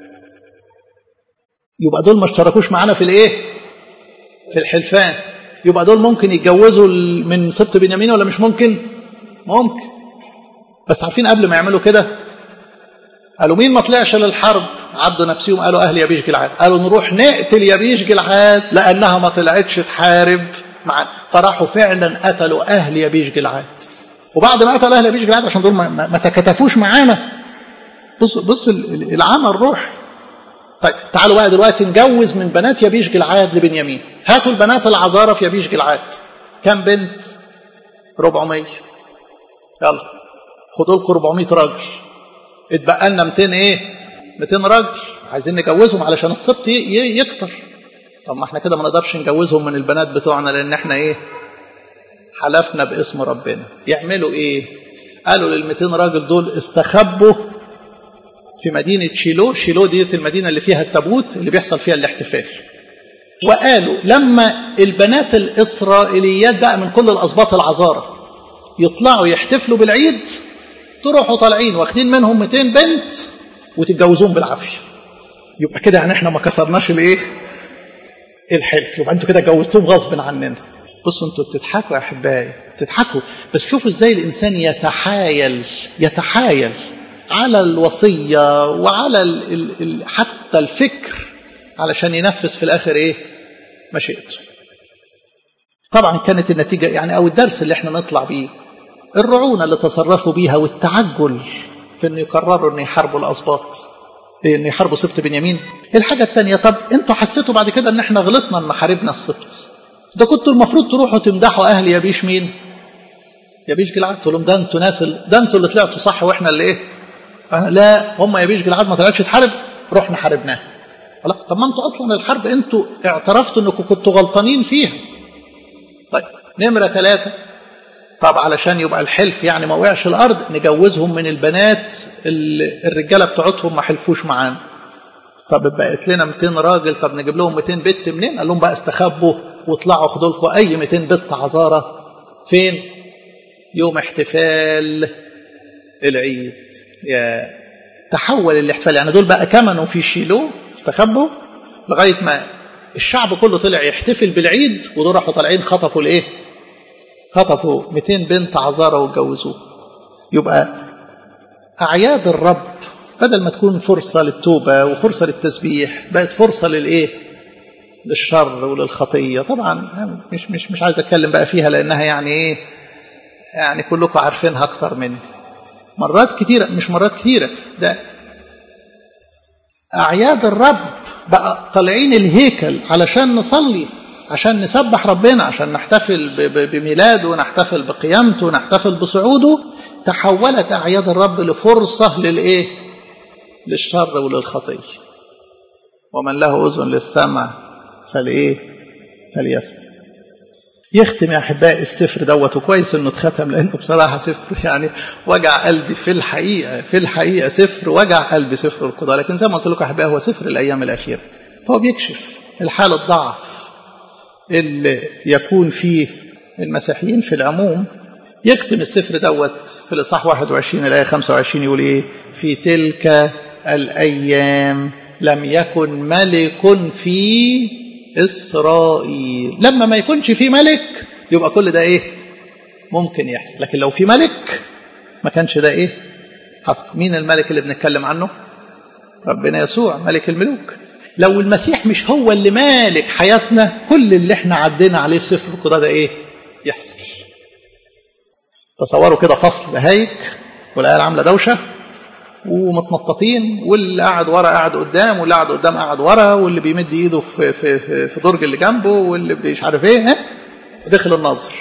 يبقى دول ما اشتركوش معانا في الايه؟ في الحلفان. يبقى دول ممكن يتجوزوا من سبط بنيامين ولا مش ممكن؟ ممكن. بس عارفين قبل ما يعملوا كده قالوا مين ما طلعش للحرب؟ عدوا نفسهم قالوا اهل يبيش جلعاد. قالوا نروح نقتل يبيش جلعاد لانها ما طلعتش تحارب معانا. فراحوا فعلا قتلوا اهل يبيش جلعاد. وبعد ما قتلوا اهل يبيش جلعاد عشان دول ما, ما تكاتفوش معانا، بص بص العمل روح. طيب تعالوا بقى دلوقتي نجوز من بنات يبيش جلعاد لبنيامين. هاتوا البنات العذارى في يبيش جلعاد. كم بنت؟ أربعمائة. يلا خدوا لكم أربعمائة راجل، اتبقى لنا مئتين ايه؟ مئتين راجل عايزين نجوزهم علشان السبط يكتر. طب ما احنا كده ما نقدرش نجوزهم من البنات بتوعنا لان احنا ايه؟ حلفنا باسم ربنا. يعملوا ايه؟ قالوا للمئتين راجل دول استخبوا في مدينة شيلو. شيلو ديت المدينة اللي فيها التابوت اللي بيحصل فيها الاحتفال. وقالوا لما البنات الإسرائيليات بقى من كل الأسباط العذارى يطلعوا يحتفلوا بالعيد، تروحوا طالعين واخدين منهم مئتين بنت وتتجوزون بالعافية. يبقى كده يعني احنا ما كسرناش الايه؟ الحلف. يبقى انتوا كده جوزتوهم غصب عننا. بصوا انتوا بتضحكوا يا احبائي، بتضحكوا، بس شوفوا ازاي الانسان يتحايل يتحايل على الوصية وعلى ال ال ال حتى الفكر علشان ينفذ في الآخر إيه؟ مشيئته. طبعا كانت النتيجة يعني أو الدرس اللي احنا نطلع بيه الرعونة اللي تصرفوا بيها والتعجل في أن يقرروا أن يحاربوا الأسباط، أن يحاربوا سبط بنيامين. الحاجة الثانية، طب أنتوا حسيتوا بعد كده أن احنا غلطنا أن حاربنا السبط، ده كنتوا المفروض تروحوا تمدحوا أهل يبيش مين؟ يبيش جلعاد، تقول لهم ده أنتوا ناس ده أنتوا اللي طلعتوا صح وإحنا اللي إيه؟ لا، هم يبيش جلعاد ما طلعتش تحارب، رحنا حاربناه. طب ما انتوا اصلا الحرب انتوا اعترفتوا انكم كنتوا غلطانين فيها. طيب نمرة ثلاثة، طب علشان يبقى الحلف يعني ما وقعش الارض نجوزهم من البنات الرجاله بتوعتهم ما حلفوش معانا. طب بقت لنا مئتين راجل، طب نجيب لهم مئتين بنت منين؟ قال لهم بقى استخبوا واطلعوا خدوا لكم اي مئتين بنت عذاره. فين؟ يوم احتفال العيد. يا تحول الاحتفال، يعني دول بقى كمنوا في شيلو استخبوا لغايه ما الشعب كله طلع يحتفل بالعيد، ودول راحوا طالعين خطفوا الايه؟ خطفوا مئتين بنت عذاره واتجوزوه. يبقى اعياد الرب بدل ما تكون فرصه للتوبه وفرصه للتسبيح بقت فرصه للايه؟ للشر وللخطية. طبعا مش مش مش عايز اتكلم بقى فيها لانها يعني ايه، يعني كلكم عارفينها اكتر مني. مرات كتيرة، مش مرات كتيرة، ده اعياد الرب بقى طالعين الهيكل علشان نصلي، عشان نسبح ربنا، عشان نحتفل بميلاده ونحتفل بقيامته ونحتفل بصعوده. تحولت اعياد الرب لفرصة للايه؟ للشر وللخطية. ومن له اذن للسمع فالايه؟ فليسمع. يختم يا احبائي السفر دوت، وكويس انه اتختم لانه بصراحه سفر يعني وجع قلبي في الحقيقه، في الحقيقه سفر وجع قلبي، سفر القضاء. لكن زي ما قلت لكم يا احبائي هو سفر الايام الاخيره، فهو بيكشف الحال الضعف اللي يكون فيه المسيحيين في العموم. يختم السفر دوت في الاصحاح واحد وعشرين الايه خمسة وعشرين يقول ايه؟ في تلك الايام لم يكن ملك في إسرائيل. لما ما يكونش في ملك يبقى كل ده إيه؟ ممكن يحصل. لكن لو في ملك ما كانش ده إيه؟ حصل. مين الملك اللي بنتكلم عنه؟ ربنا يسوع ملك الملوك. لو المسيح مش هو اللي مالك حياتنا، كل اللي احنا عدينا عليه في سفر القضاء ده إيه؟ يحصل. تصوروا كده فصل هايك والعيال عاملة دوشة ومتنططين، واللي قاعد ورا قاعد قدام، واللي قاعد قدام قاعد ورا، واللي بيمد ايده في في في, في درج اللي جنبه، واللي مش عارف ايه. ها دخل الناظر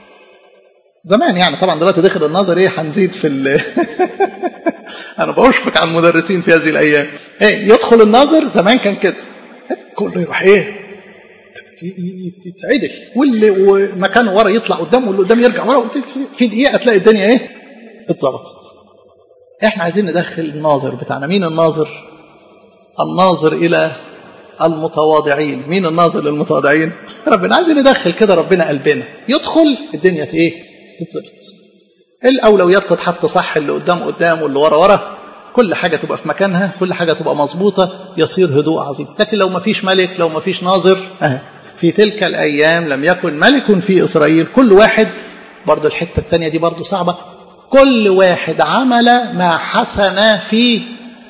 زمان يعني. طبعا دلوقتي دخل الناظر ايه؟ هنزيد في ال انا بشفق على المدرسين في هذه الايام. ايه يدخل الناظر زمان كان كده كله يروح ايه؟ يتعدل، واللي مكانه ورا يطلع قدام، واللي قدام يرجع ورا، في دقيقه تلاقي الدنيا ايه؟ اتظبطت. احنا عايزين ندخل الناظر بتاعنا. مين الناظر؟ الناظر الى المتواضعين. مين الناظر للمتواضعين؟ ربنا. عايزين ندخل كده ربنا قلبنا، يدخل الدنيا ايه؟ تتظبط. الاولويات تتحط صح، اللي قدام قدام واللي ورا ورا، كل حاجه تبقى في مكانها، كل حاجه تبقى مظبوطه، يصير هدوء عظيم. لكن لو ما فيش ملك، لو ما فيش ناظر، اه في تلك الايام لم يكن ملك في اسرائيل. كل واحد، برضو الحته الثانيه دي برضو صعبه، كل واحد عمل ما حسن في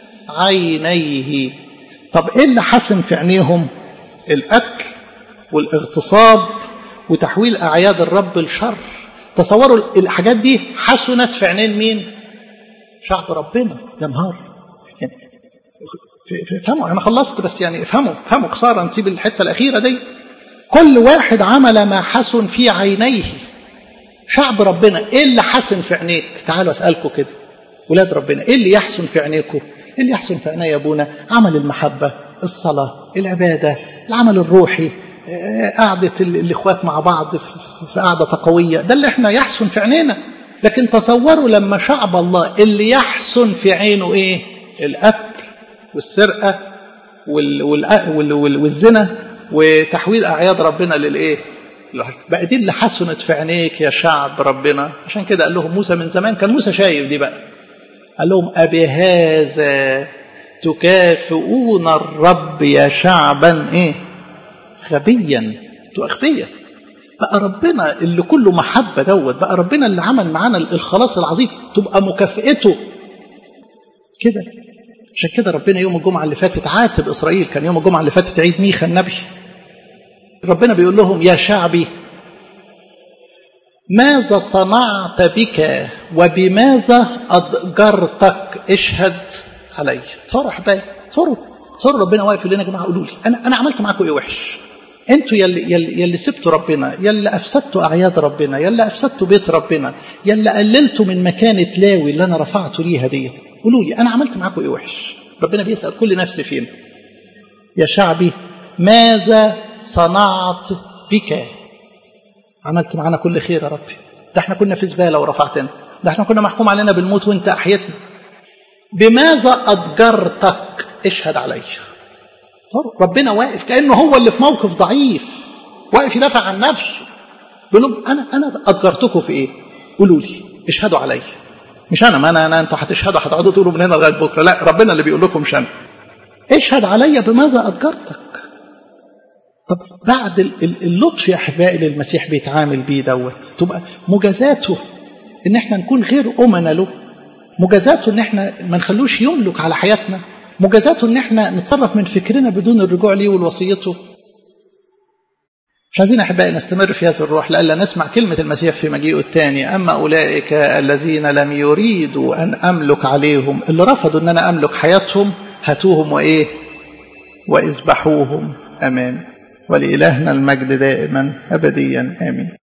عينيه. طب ايه اللي حسن في عينيهم؟ القتل والاغتصاب وتحويل اعياد الرب لشر. تصوروا الحاجات دي حسنت في عينين مين؟ شعب ربنا. يا نهار يعني افهموا، انا خلصت بس يعني افهموا افهموا خساره نسيب الحته الاخيره دي. كل واحد عمل ما حسن في عينيه. شعب ربنا ايه اللي حسن في عينيك؟ تعالوا اسالكم كده ولاد ربنا، ايه اللي يحسن في عينيكم؟ ايه اللي يحسن في عينيا يا ابونا؟ عمل المحبه، الصلاه، العباده، العمل الروحي، قعده الاخوات مع بعض في قعده قويه، ده اللي احنا يحسن في عينينا. لكن تصوروا لما شعب الله اللي يحسن في عينه ايه؟ القتل والسرقه والزنا وتحويل اعياد ربنا للايه؟ بقى دي اللي حسنت في عينيك يا شعب ربنا. عشان كده قال لهم موسى من زمان، كان موسى شايف دي بقى، قال لهم أبهذا تكافئون الرب يا شعبا ايه؟ غبيا. انتوا اغبياء. بقى ربنا اللي كله محبه دوت، بقى ربنا اللي عمل معانا الخلاص العظيم، تبقى مكافئته كده. عشان كده ربنا يوم الجمعه اللي فاتت عاتب اسرائيل. كان يوم الجمعه اللي فاتت عيد ميخا النبي. ربنا بيقول لهم يا شعبي ماذا صنعت بك وبماذا أضجرتك؟ اشهد علي. تصوروا يا حبايبي، تصوروا تصوروا ربنا واقف يقول لنا يا جماعه قولوا لي انا انا عملت معاكم ايه وحش؟ انتوا يلي يلي يلي سبتوا ربنا، يلي افسدتوا اعياد ربنا، يلي افسدتوا بيت ربنا، يلي قللتوا من مكانه لاوي اللي انا رفعته ليها ديت. قولوا لي انا عملت معاكم ايه وحش؟ ربنا بيسال كل نفس فينا. يا شعبي ماذا صنعت بك؟ عملت معنا كل خير يا ربي. ده احنا كنا في زباله ورفعتنا، ده احنا كنا محكوم علينا بالموت وانت احيتنا. بماذا اضجرتك؟ اشهد علي. ربنا واقف كانه هو اللي في موقف ضعيف، واقف يدافع عن نفسه. بيقول لهم انا انا اضجرتكم في ايه؟ قولوا لي، اشهدوا علي. مش انا، ما انا انا انتوا هتشهدوا هتقعدوا تقولوا من هنا لغايه بكره، لا ربنا اللي بيقول لكم مش انا. اشهد علي بماذا اضجرتك. طب بعد اللطف يا احبائي اللي المسيح بيتعامل بيه دوت، تبقى مجازاته ان احنا نكون غير امنا له، مجازاته ان احنا ما نخلوش يملك على حياتنا، مجازاته ان احنا نتصرف من فكرنا بدون الرجوع ليه ولوصيته. مش عايزين أحبائي نستمر في هذا الروح لألا نسمع كلمة المسيح في مجيئه الثاني. أما أولئك الذين لم يريدوا أن أملك عليهم، اللي رفضوا أن أنا أملك حياتهم، هاتوهم وإيه وإذبحوهم أمامي. ولإلهنا المجد دائما أبديا آمين.